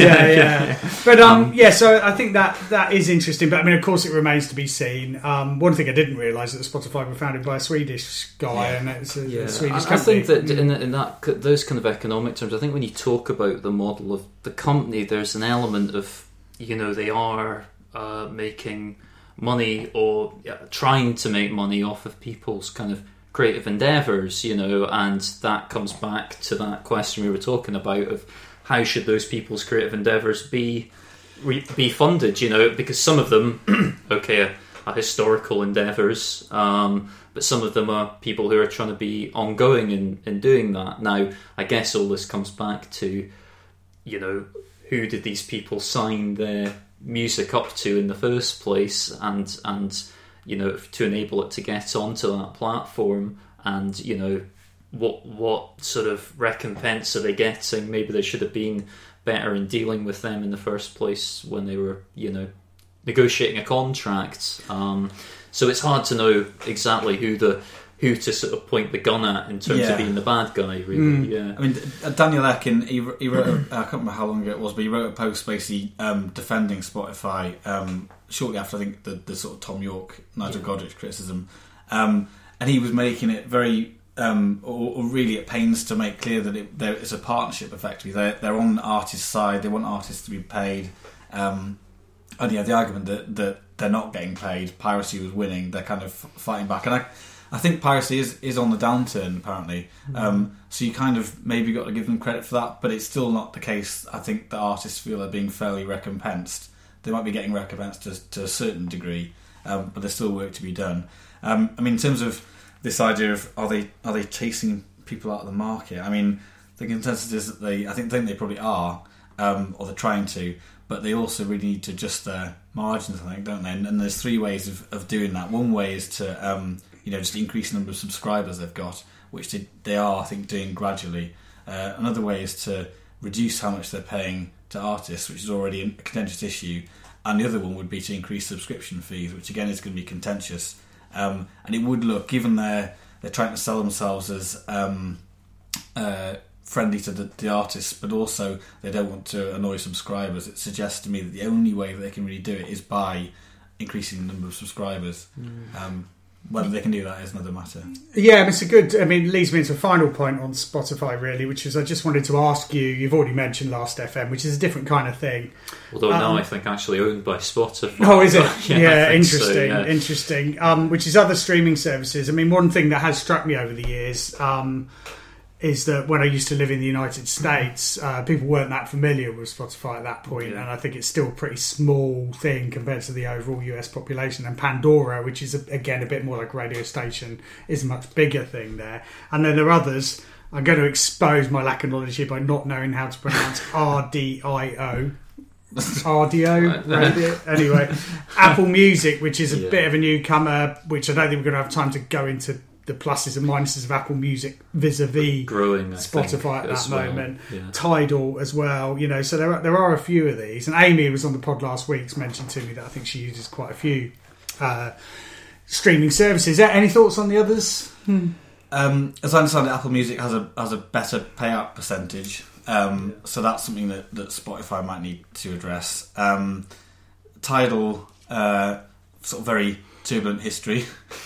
Speaker 1: But so I think that is interesting. But I mean, of course, it remains to be seen. One thing I didn't realise is that Spotify were founded by a Swedish guy, and it's a Swedish company.
Speaker 3: I think that in that those kind of economic terms, I think when you talk about the model of the company, there's an element of, you know, they are making money or trying to make money off of people's kind of creative endeavours, you know, and that comes back to that question we were talking about of how should those people's creative endeavours be funded, you know, because some of them, are historical endeavours, but some of them are people who are trying to be ongoing in doing that. Now, I guess all this comes back to, you know, who did these people sign their music up to in the first place, and you know, to enable it to get onto that platform, and you know, what sort of recompense are they getting? Maybe they should have been better in dealing with them in the first place when they were, you know, negotiating a contract. So it's hard to know exactly who to sort of point the gun at in terms of being the bad guy, really. Yeah.
Speaker 2: I mean, Daniel Ek, he wrote, I can't remember how long ago it was, but he wrote a post basically defending Spotify shortly after, I think, the sort of Tom York, Nigel Godrich criticism. And he was making it very, or really at pains to make clear that it's a partnership, effectively. They're on the artist's side, they want artists to be paid. And the argument that they're not getting paid, piracy was winning, they're kind of fighting back. And I think piracy is on the downturn, apparently. So you kind of maybe got to give them credit for that, but it's still not the case. I think the artists feel they're being fairly recompensed. They might be getting recompensed to a certain degree, but there's still work to be done. I mean, in terms of this idea of are they chasing people out of the market? I mean, the consensus is that I think they probably are, or they're trying to, but they also really need to adjust their margins, I think, don't they? And there's three ways of doing that. One way is to just increase the number of subscribers they've got, which they are, I think, doing gradually. Another way is to reduce how much they're paying to artists, which is already a contentious issue. And the other one would be to increase subscription fees, which again is going to be contentious. and it would look, given they're trying to sell themselves as friendly to the artists, but also they don't want to annoy subscribers. It suggests to me that the only way that they can really do it is by increasing the number of subscribers. Whether they can do that is another matter.
Speaker 1: Yeah, it's a good... I mean, it leads me into a final point on Spotify, really, which is I just wanted to ask you, you've already mentioned Last FM, which is a different kind of thing.
Speaker 4: Although now I think actually owned by Spotify.
Speaker 1: Oh, is it? Yeah, interesting,
Speaker 4: so, yeah.
Speaker 1: Interesting. Which is other streaming services. I mean, one thing that has struck me over the years is that when I used to live in the United States, people weren't that familiar with Spotify at that point, and I think it's still a pretty small thing compared to the overall US population. And Pandora, which is again a bit more like a radio station, is a much bigger thing there. And then there are others. I'm going to expose my lack of knowledge here by not knowing how to pronounce RDIO. RDO, radio. Anyway, Apple Music, which is a bit of a newcomer, which I don't think we're going to have time to go into the pluses and minuses of Apple Music vis-a-vis
Speaker 4: growing,
Speaker 1: Spotify at that moment.
Speaker 4: Yeah.
Speaker 1: Tidal as well, so there are a few of these. And Amy was on the pod last week, mentioned to me that I think she uses quite a few streaming services. Any thoughts on the others?
Speaker 2: As I understand it, Apple Music has a better payout percentage, so that's something that Spotify might need to address. Tidal, sort of very turbulent history.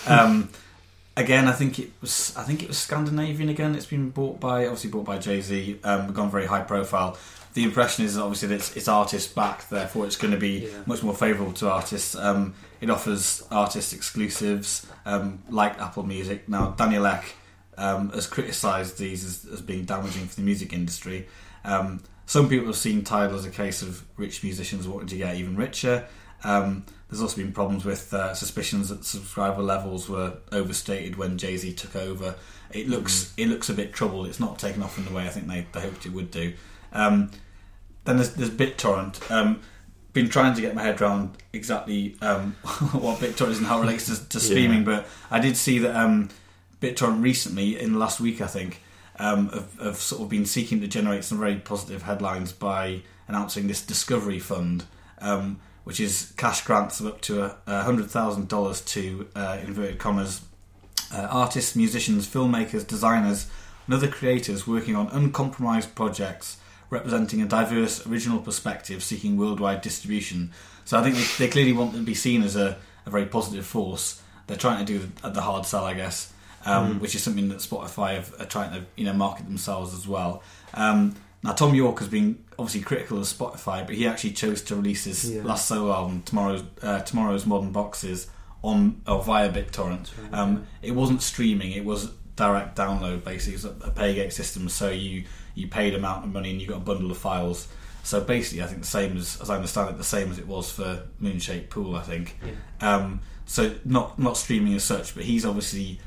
Speaker 2: Again, I think it was Scandinavian again. It's been bought by Jay-Z, gone very high profile. The impression is obviously that it's artist backed, therefore it's going to be much more favourable to artists. It offers artist exclusives, like Apple Music. Now, Daniel Ek has criticised these as being damaging for the music industry. Some people have seen Tidal as a case of rich musicians wanting to get even richer. There's also been problems with suspicions that subscriber levels were overstated when Jay-Z took over. It looks a bit troubled. It's not taken off in the way I think they hoped it would do. Then there's BitTorrent. Been trying to get my head around exactly what BitTorrent is and how it relates to streaming, but I did see that BitTorrent recently, in the last week I think, have sort of been seeking to generate some very positive headlines by announcing this Discovery Fund, which is cash grants of up to $100,000 to, inverted commas, artists, musicians, filmmakers, designers, and other creators working on uncompromised projects representing a diverse original perspective seeking worldwide distribution. So I think they clearly want to be seen as a very positive force. They're trying to do the hard sell, I guess, which is something that Spotify are trying to market themselves as well. Now, Tom York has been obviously critical of Spotify, but he actually chose to release his last solo album, Tomorrow's Modern Boxes, via BitTorrent. Right. It wasn't streaming; it was direct download. Basically, it's a paygate system. So you paid an amount of money and you got a bundle of files. So basically, I think the same as I understand it, the same as it was for Moonshaped Pool. I think. Yeah. So not streaming as such, but he's obviously.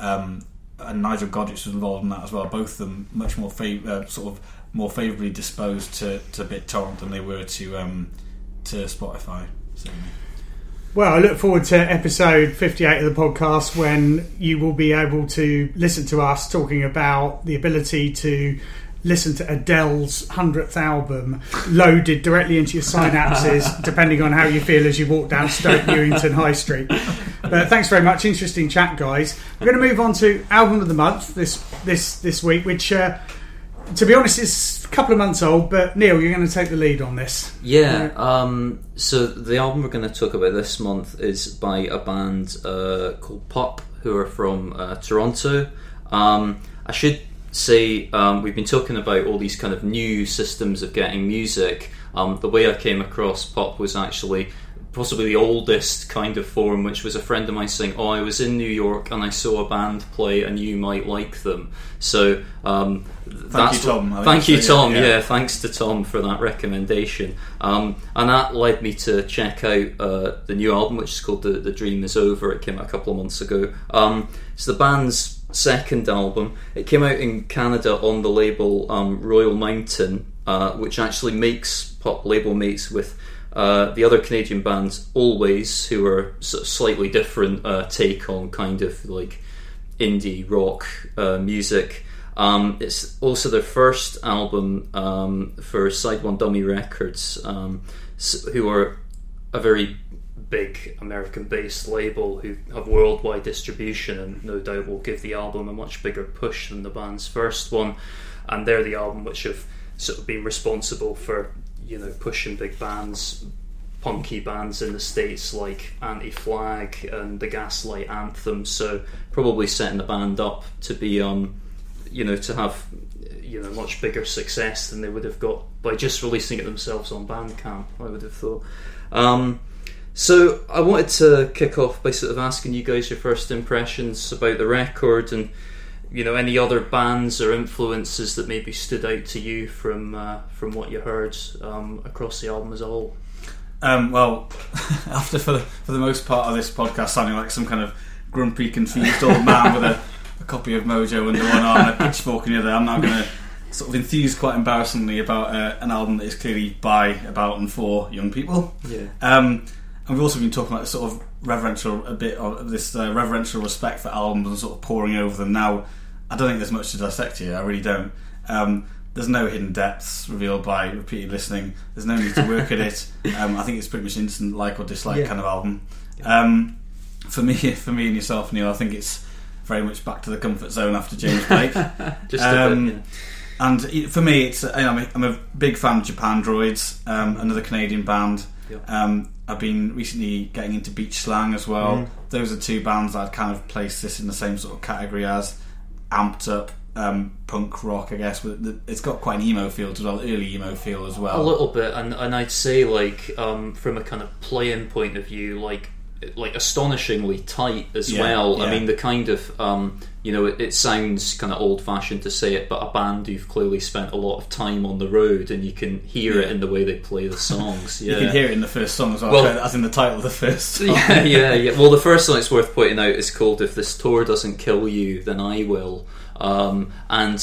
Speaker 2: And Nigel Godrich was involved in that as well. Both of them much more more favourably disposed to BitTorrent than they were to Spotify. Certainly.
Speaker 1: Well, I look forward to episode 58 of the podcast when you will be able to listen to us talking about the ability to listen to Adele's 100th album loaded directly into your synapses, depending on how you feel as you walk down Stoke Newington High Street. But thanks very much. Interesting chat, guys. We're going to move on to Album of the Month this week, which, to be honest, is a couple of months old. But Neil, you're going to take the lead on this.
Speaker 3: Yeah. So the album we're going to talk about this month is by a band called Pop, who are from Toronto. I should say we've been talking about all these kind of new systems of getting music. The way I came across Pop was actually possibly the oldest kind of form, which was a friend of mine saying, I was in New York and I saw a band play and you might like them. So
Speaker 2: thank you, Tom.
Speaker 3: Thank you, Tom. Yeah, thanks to Tom for that recommendation. And that led me to check out the new album, which is called The Dream Is Over. It came out a couple of months ago. It's the band's second album. It came out in Canada on the label Royal Mountain, which actually makes Pop label mates with the other Canadian bands Always, who are sort of slightly different take on kind of like indie rock music. It's also their first album for Side One Dummy Records, who are a very
Speaker 4: big American-based label who have worldwide distribution, and no doubt will give the album a much bigger push than the band's first one. And they're the album which have sort of been responsible for, you know, pushing big bands, punky bands in the States like Anti-Flag and the Gaslight Anthem. So probably setting the band up to be, you know, to have, you know, much bigger success than they would have got by just releasing it themselves on Bandcamp, I would have thought. So I wanted to kick off by sort of asking you guys your first impressions about the record, and, you know, any other bands or influences that maybe stood out to you from what you heard across the album as a whole.
Speaker 2: Well, after for the most part of this podcast sounding like some kind of grumpy, confused old man with a copy of Mojo under one arm and a pitchfork in the other, I'm now going to sort of enthuse quite embarrassingly about an album that is clearly by, about and for young people.
Speaker 3: Yeah.
Speaker 2: And we've also been talking about this sort of reverential respect for albums and sort of poring over them. Now, I don't think there's much to dissect here. I really don't. There's no hidden depths revealed by repeated listening. There's no need to work at it. I think it's pretty much instant like or dislike kind of album. For me and yourself, Neil, I think it's very much back to the comfort zone after James Blake.
Speaker 3: Just a bit, yeah.
Speaker 2: And for me, it's I'm a big fan of Japan Droids, another Canadian band.
Speaker 3: Yep.
Speaker 2: I've been recently getting into Beach Slang as well. Those are two bands that I'd kind of place this in the same sort of category as. Amped up punk rock, I guess. It's got quite an emo feel as well, early emo feel as well.
Speaker 4: A little bit, and I'd say like from a kind of playing point of view, like astonishingly tight as well.
Speaker 2: Yeah.
Speaker 4: I mean, the kind of it sounds kind of old-fashioned to say it, but a band who've clearly spent a lot of time on the road, and you can hear it in the way they play the songs. Yeah.
Speaker 2: You can hear it in the first song as well, as in the title of the first song.
Speaker 4: Yeah. Well, the first song, it's worth pointing out, is called "If This Tour Doesn't Kill You, Then I Will," and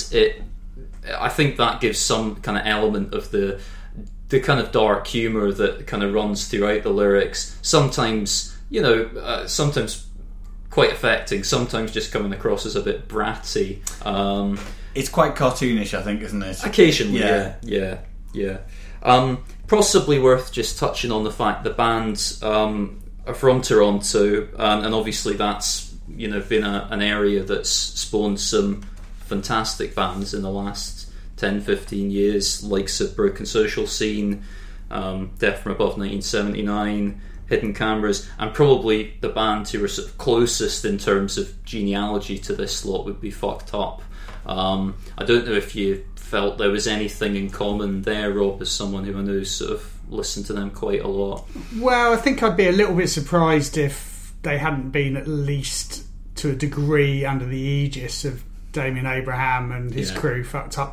Speaker 4: I think that gives some kind of element of the kind of dark humour that kind of runs throughout the lyrics. Sometimes, sometimes quite affecting, sometimes just coming across as a bit bratty.
Speaker 2: It's quite cartoonish, I think, isn't it?
Speaker 4: Occasionally, yeah. Possibly worth just touching on the fact the band are from Toronto, and obviously that's been an area that's spawned some fantastic bands in the last 10-15 years, likes of Broken Social Scene, Death from Above 1979, Hidden Cameras, and probably the band who were sort of closest in terms of genealogy to this lot would be Fucked Up. I don't know if you felt there was anything in common there, Rob, as someone who I know sort of listened to them quite a lot.
Speaker 1: Well, I think I'd be a little bit surprised if they hadn't been at least to a degree under the aegis of Damien Abraham and his crew, Fucked Up.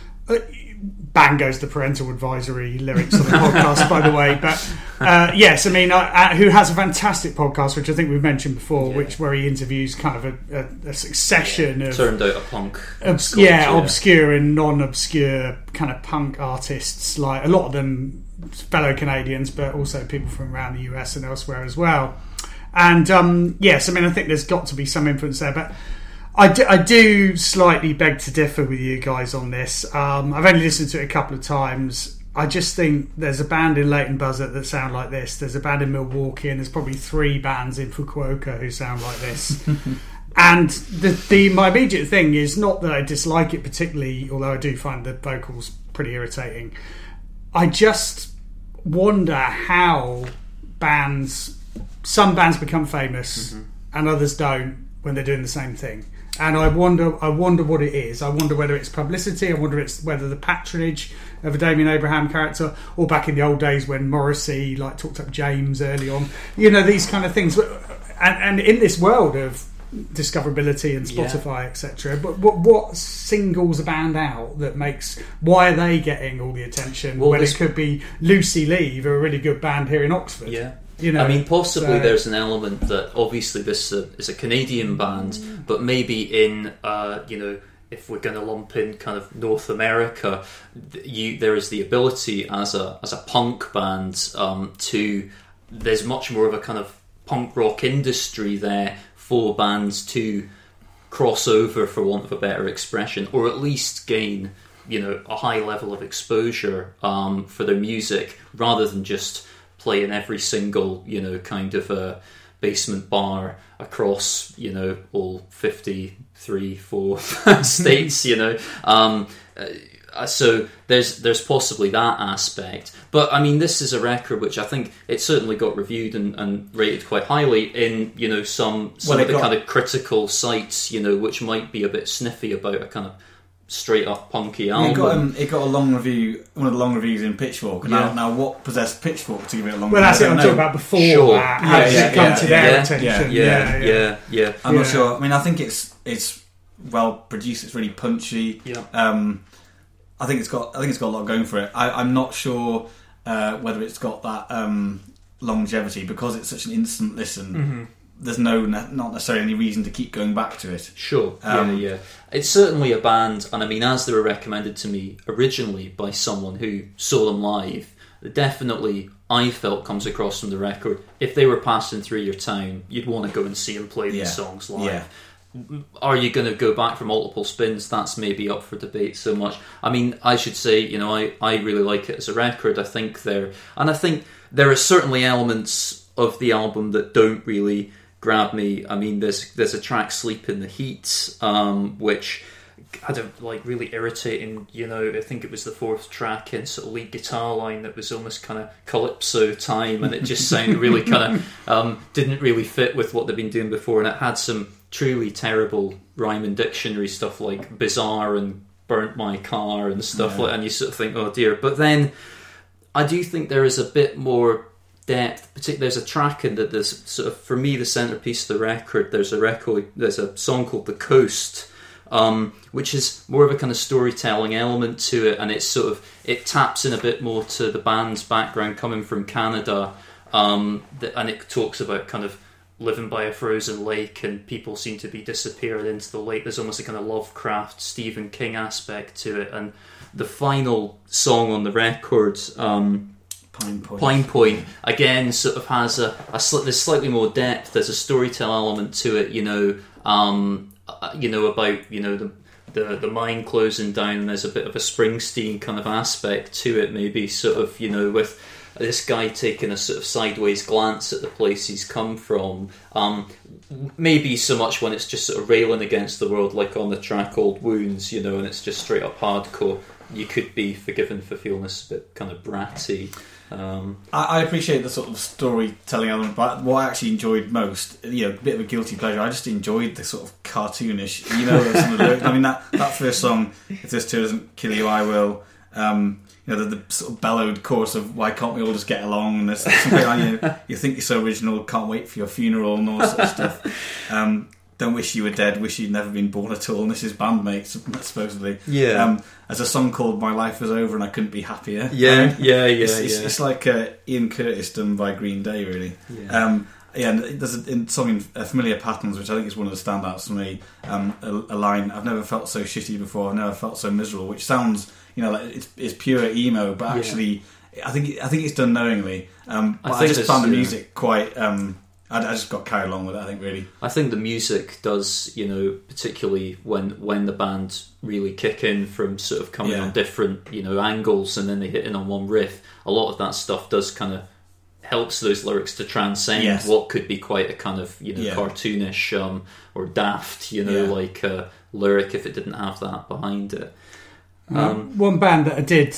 Speaker 1: Bang goes the parental advisory lyrics on the podcast, by the way. But yes, I mean, who has a fantastic podcast, which I think we've mentioned before, where he interviews kind of a succession of
Speaker 3: turned out a punk,
Speaker 1: obscure and non-obscure kind of punk artists. Like a lot of them, fellow Canadians, but also people from around the US and elsewhere as well. And yes, I mean, I think there's got to be some influence there, but I do slightly beg to differ with you guys on this. I've only listened to it a couple of times. I just think there's a band in Leighton Buzzard that sound like this. There's a band in Milwaukee, and there's probably 3 bands in Fukuoka who sound like this. And my immediate thing is not that I dislike it particularly, although I do find the vocals pretty irritating. I just wonder how some bands become famous and others don't when they're doing the same thing. And I wonder what it is. I wonder whether it's publicity. I wonder whether the patronage of a Damien Abraham character, or back in the old days when Morrissey talked up James early on. These kind of things. And in this world of discoverability and Spotify, etc. But what singles a band out that makes? Why are they getting all the attention when it could be Lucy Lee, who are a really good band here in Oxford?
Speaker 4: Yeah. I mean, possibly there's an element that obviously this is a Canadian band, but maybe in if we're going to lump in kind of North America, there is the ability as a punk band there's much more of a kind of punk rock industry there for bands to cross over, for want of a better expression, or at least gain a high level of exposure for their music, rather than just play in every single, kind of a basement bar across, all 4 states, so there's possibly that aspect. But I mean, this is a record which I think it certainly got reviewed and rated quite highly in, some of the kind of critical sites, which might be a bit sniffy about a kind of straight up punky album.
Speaker 2: It got a long review, one of the long reviews in Pitchfork. Now what possessed Pitchfork to give it a long review?
Speaker 1: Well, that's it I'm talking about before that. How did it come to their attention?
Speaker 4: Yeah.
Speaker 2: I'm not sure. I mean, I think it's well produced. It's really punchy.
Speaker 4: Yeah.
Speaker 2: I think it's got a lot going for it. I'm not sure whether it's got that longevity because it's such an instant listen.
Speaker 4: Mm-hmm.
Speaker 2: There's not necessarily any reason to keep going back to it.
Speaker 4: Sure. Yeah. It's certainly a band, and I mean, as they were recommended to me originally by someone who saw them live, definitely I felt comes across from the record. If they were passing through your town, you'd want to go and see them play these songs live. Yeah. Are you going to go back for multiple spins? That's maybe up for debate so much. I mean, I should say, I really like it as a record. I think there are certainly elements of the album that don't really grab me. I mean, there's a track, "Sleep in the Heat," which had a really irritating, I think it was the fourth track in sort of lead guitar line that was almost kind of calypso time, and it just sounded really kind of didn't really fit with what they've been doing before, and it had some truly terrible rhyme and dictionary stuff like bizarre and burnt my car and stuff like, and you sort of think, oh dear. But then I do think there is a bit more depth. Particularly, there's a track in that there's sort of, for me, the centerpiece of the record. There's a song called "The Coast," which is more of a kind of storytelling element to it, and it taps in a bit more to the band's background coming from Canada, and it talks about kind of living by a frozen lake, and people seem to be disappearing into the lake. There's almost a kind of Lovecraft, Stephen King aspect to it. And the final song on the record, Pine Point, again sort of has there's slightly more depth. There's a storytelling element to it, about the mine closing down, and there's a bit of a Springsteen kind of aspect to it, maybe sort of, with this guy taking a sort of sideways glance at the place he's come from. Maybe so much when it's just sort of railing against the world, like on the track Old Wounds, and it's just straight up hardcore. You could be forgiven for feeling this a bit kind of bratty.
Speaker 2: I appreciate the sort of storytelling element, but what I actually enjoyed most, a bit of a guilty pleasure, I just enjoyed the sort of cartoonish, some of the lyrics. I mean, that first song, "If this tour doesn't kill you, I will," the sort of bellowed chorus of "Why can't we all just get along?" And there's something like, you think you're so original, can't wait for your funeral and all that sort of stuff. Don't wish you were dead, wish you'd never been born at all. And this is Bandmates, supposedly.
Speaker 4: Yeah.
Speaker 2: There's a song called "My Life Was Over and I Couldn't Be Happier."
Speaker 4: Yeah,
Speaker 2: It's like Ian Curtis done by Green Day, really. Yeah. And there's a song in Familiar Patterns, which I think is one of the standouts for me. A line, "I've never felt so shitty before, I've never felt so miserable," which sounds, like it's pure emo, but actually, I think it's done knowingly. But I just found the music quite. I just got carried along with it, I think, really.
Speaker 4: I think the music does, particularly when the band really kick in from sort of coming on different, angles, and then they hit in on one riff. A lot of that stuff does kind of helps those lyrics to transcend what could be quite a kind of, cartoonish or daft, like lyric if it didn't have that behind it.
Speaker 1: One band that I did,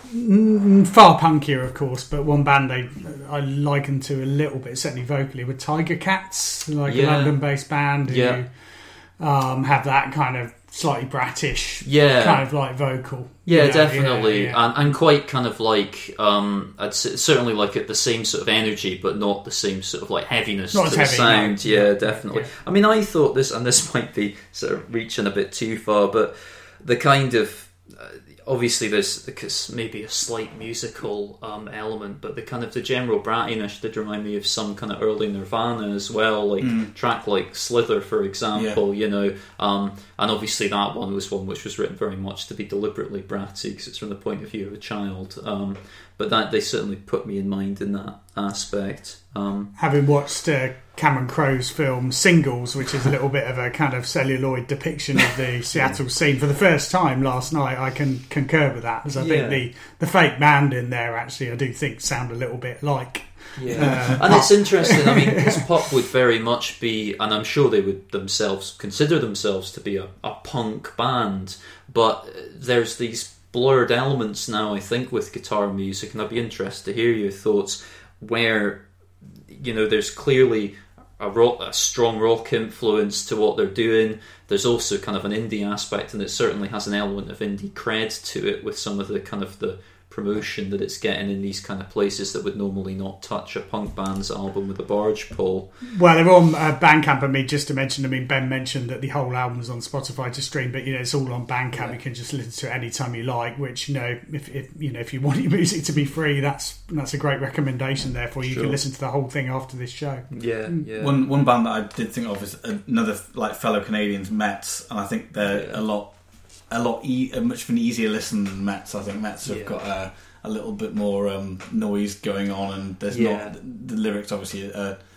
Speaker 1: far punkier of course, but one band I likened to a little bit, certainly vocally, were Tiger Cats, a London-based band who have that kind of slightly bratish kind of like vocal.
Speaker 4: Yeah, definitely. And quite kind of like, I'd say, certainly like at the same sort of energy, but not the same sort of like heaviness
Speaker 1: not
Speaker 4: to the sound. No. Definitely. Yeah. I mean, I thought this, and this might be sort of reaching a bit too far, but the kind of, obviously there's maybe a slight musical element, but the kind of the general brattiness did remind me of some kind of early Nirvana as well, like track like Slither, for example, and obviously that one was one which was written very much to be deliberately bratty because it's from the point of view of a child, but that they certainly put me in mind in that aspect.
Speaker 1: Having watched Cameron Crowe's film Singles, which is a little bit of a kind of celluloid depiction of the Seattle scene for the first time last night, I can concur with that, because I think the fake band in there actually I do think sound a little bit like
Speaker 3: And it's interesting. I mean, because Pup would very much be, and I'm sure they would themselves consider themselves to be a punk band, but there's these blurred elements now, I think, with guitar music, and I'd be interested to hear your thoughts, where, you know, there's clearly a strong rock influence to what they're doing. There's also kind of an indie aspect, and it certainly has an element of indie cred to it with some of the kind of the promotion that it's getting in these kind of places that would normally not touch a punk band's album with a barge pole.
Speaker 1: Well, they're on Bandcamp. I mean, just to mention, I mean, Ben mentioned that the whole album is on Spotify to stream, but, you know, it's all on Bandcamp. You can just listen to it any time you like, which, you know, if you want your music to be free, that's a great recommendation there for you. You can listen to the whole thing after this show.
Speaker 3: Yeah.
Speaker 2: One band that I did think of is another, like, fellow Canadians, Mets, and I think they're much of an easier listen than Mets. I think Mets have got a little bit more noise going on, and there's not the lyrics obviously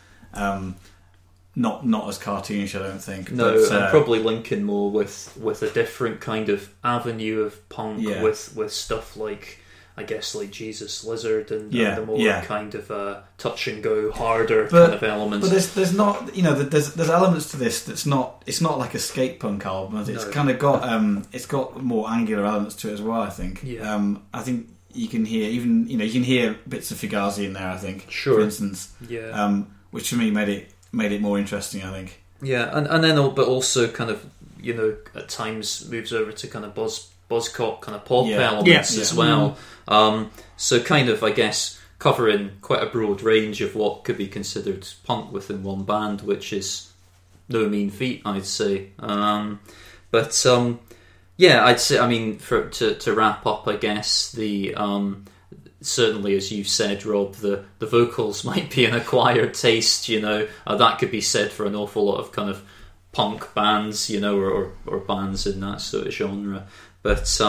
Speaker 2: not as cartoonish, I don't think.
Speaker 3: No, but, I'm probably linking more with a different kind of avenue of punk with stuff like, I guess, like Jesus Lizard and the more kind of touch and go harder kind of elements.
Speaker 2: But there's not, you know, there's elements to this it's not like a skate punk album. It's kind of got it's got more angular elements to it as well, I think. I think you can hear you can hear bits of Fugazi in there, I think. For instance. Which to me made it more interesting, I think. Yeah,
Speaker 3: and then but also kind of, you know, at times moves over to kind of buzzcock kind of pop elements as well. So kind of, I guess, covering quite a broad range of what could be considered punk within one band, which is no mean feat, I'd say. I'd say, I mean, to wrap up, I guess, the certainly, as you said, Rob, the vocals might be an acquired taste, you know. That could be said for an awful lot of kind of punk bands, you know, or bands in that sort of genre. But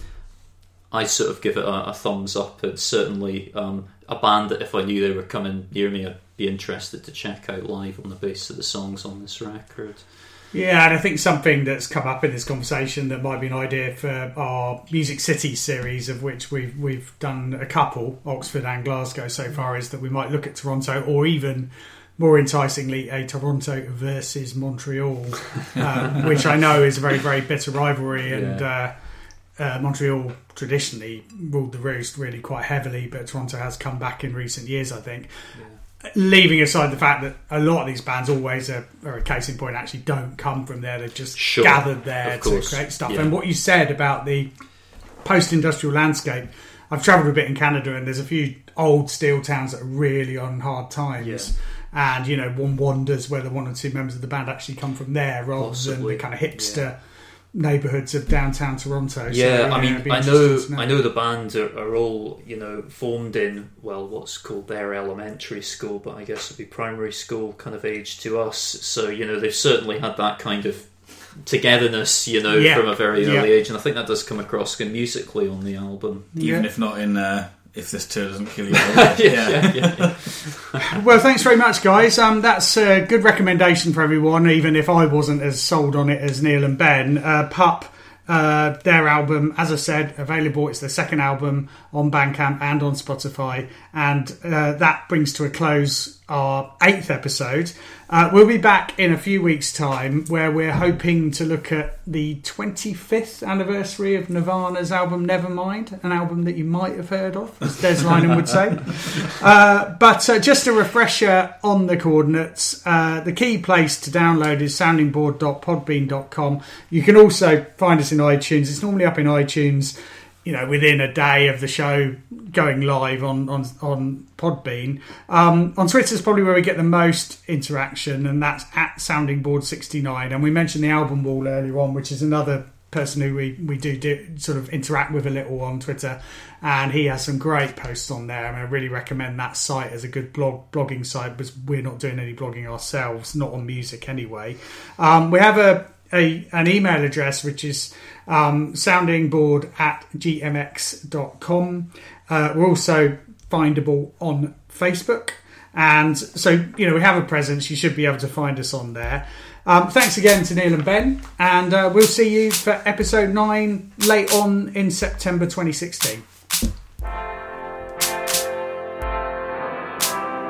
Speaker 3: I sort of give it a thumbs up. It's certainly a band that if I knew they were coming near me, I'd be interested to check out live on the basis of the songs on this record.
Speaker 1: Yeah, and I think something that's come up in this conversation that might be an idea for our Music City series, of which we've done a couple, Oxford and Glasgow so far, is that we might look at Toronto, or even more enticingly, a Toronto versus Montreal, which I know is a very, very bitter rivalry, and Montreal traditionally ruled the roost really quite heavily, but Toronto has come back in recent years, I think. Leaving aside the fact that a lot of these bands always are a case in point, actually don't come from there, they've just gathered there to create stuff. And what you said about the post-industrial landscape, I've travelled a bit in Canada, and there's a few old steel towns that are really on hard times. And, you know, one wonders whether one or two members of the band actually come from there rather than the kind of hipster neighbourhoods of downtown Toronto.
Speaker 3: Yeah, so, I mean, I know the band are all, you know, formed in, well, what's called their elementary school, but I guess it'd be primary school kind of age to us. So, you know, they've certainly had that kind of togetherness, you know, from a very early age, and I think that does come across musically on the album,
Speaker 2: even if not in If This Tour Doesn't Kill You.
Speaker 1: Well, thanks very much, guys. That's a good recommendation for everyone, even if I wasn't as sold on it as Neil and Ben. Pup, their album, as I said, available. It's their second album on Bandcamp and on Spotify, and that brings to a close our 8th episode. We'll be back in a few weeks' time, where we're hoping to look at the 25th anniversary of Nirvana's album Nevermind, an album that you might have heard of, as Des Lynam would say. But just a refresher on the coordinates. The key place to download is soundingboard.podbean.com. You can also find us in iTunes. It's normally up in iTunes, you know, within a day of the show going live on Podbean. On Twitter is probably where we get the most interaction, and that's at soundingboard69. And we mentioned the album wall earlier on, which is another person who we do sort of interact with a little on Twitter, and he has some great posts on there. I mean, I really recommend that site as a good blogging site, because we're not doing any blogging ourselves, not on music anyway. We have an email address, which is soundingboard@gmx.com. We're also findable on Facebook, and so, you know, we have a presence. You should be able to find us on there. Thanks again to Neil and Ben, and we'll see you for episode 9 late on in September 2016.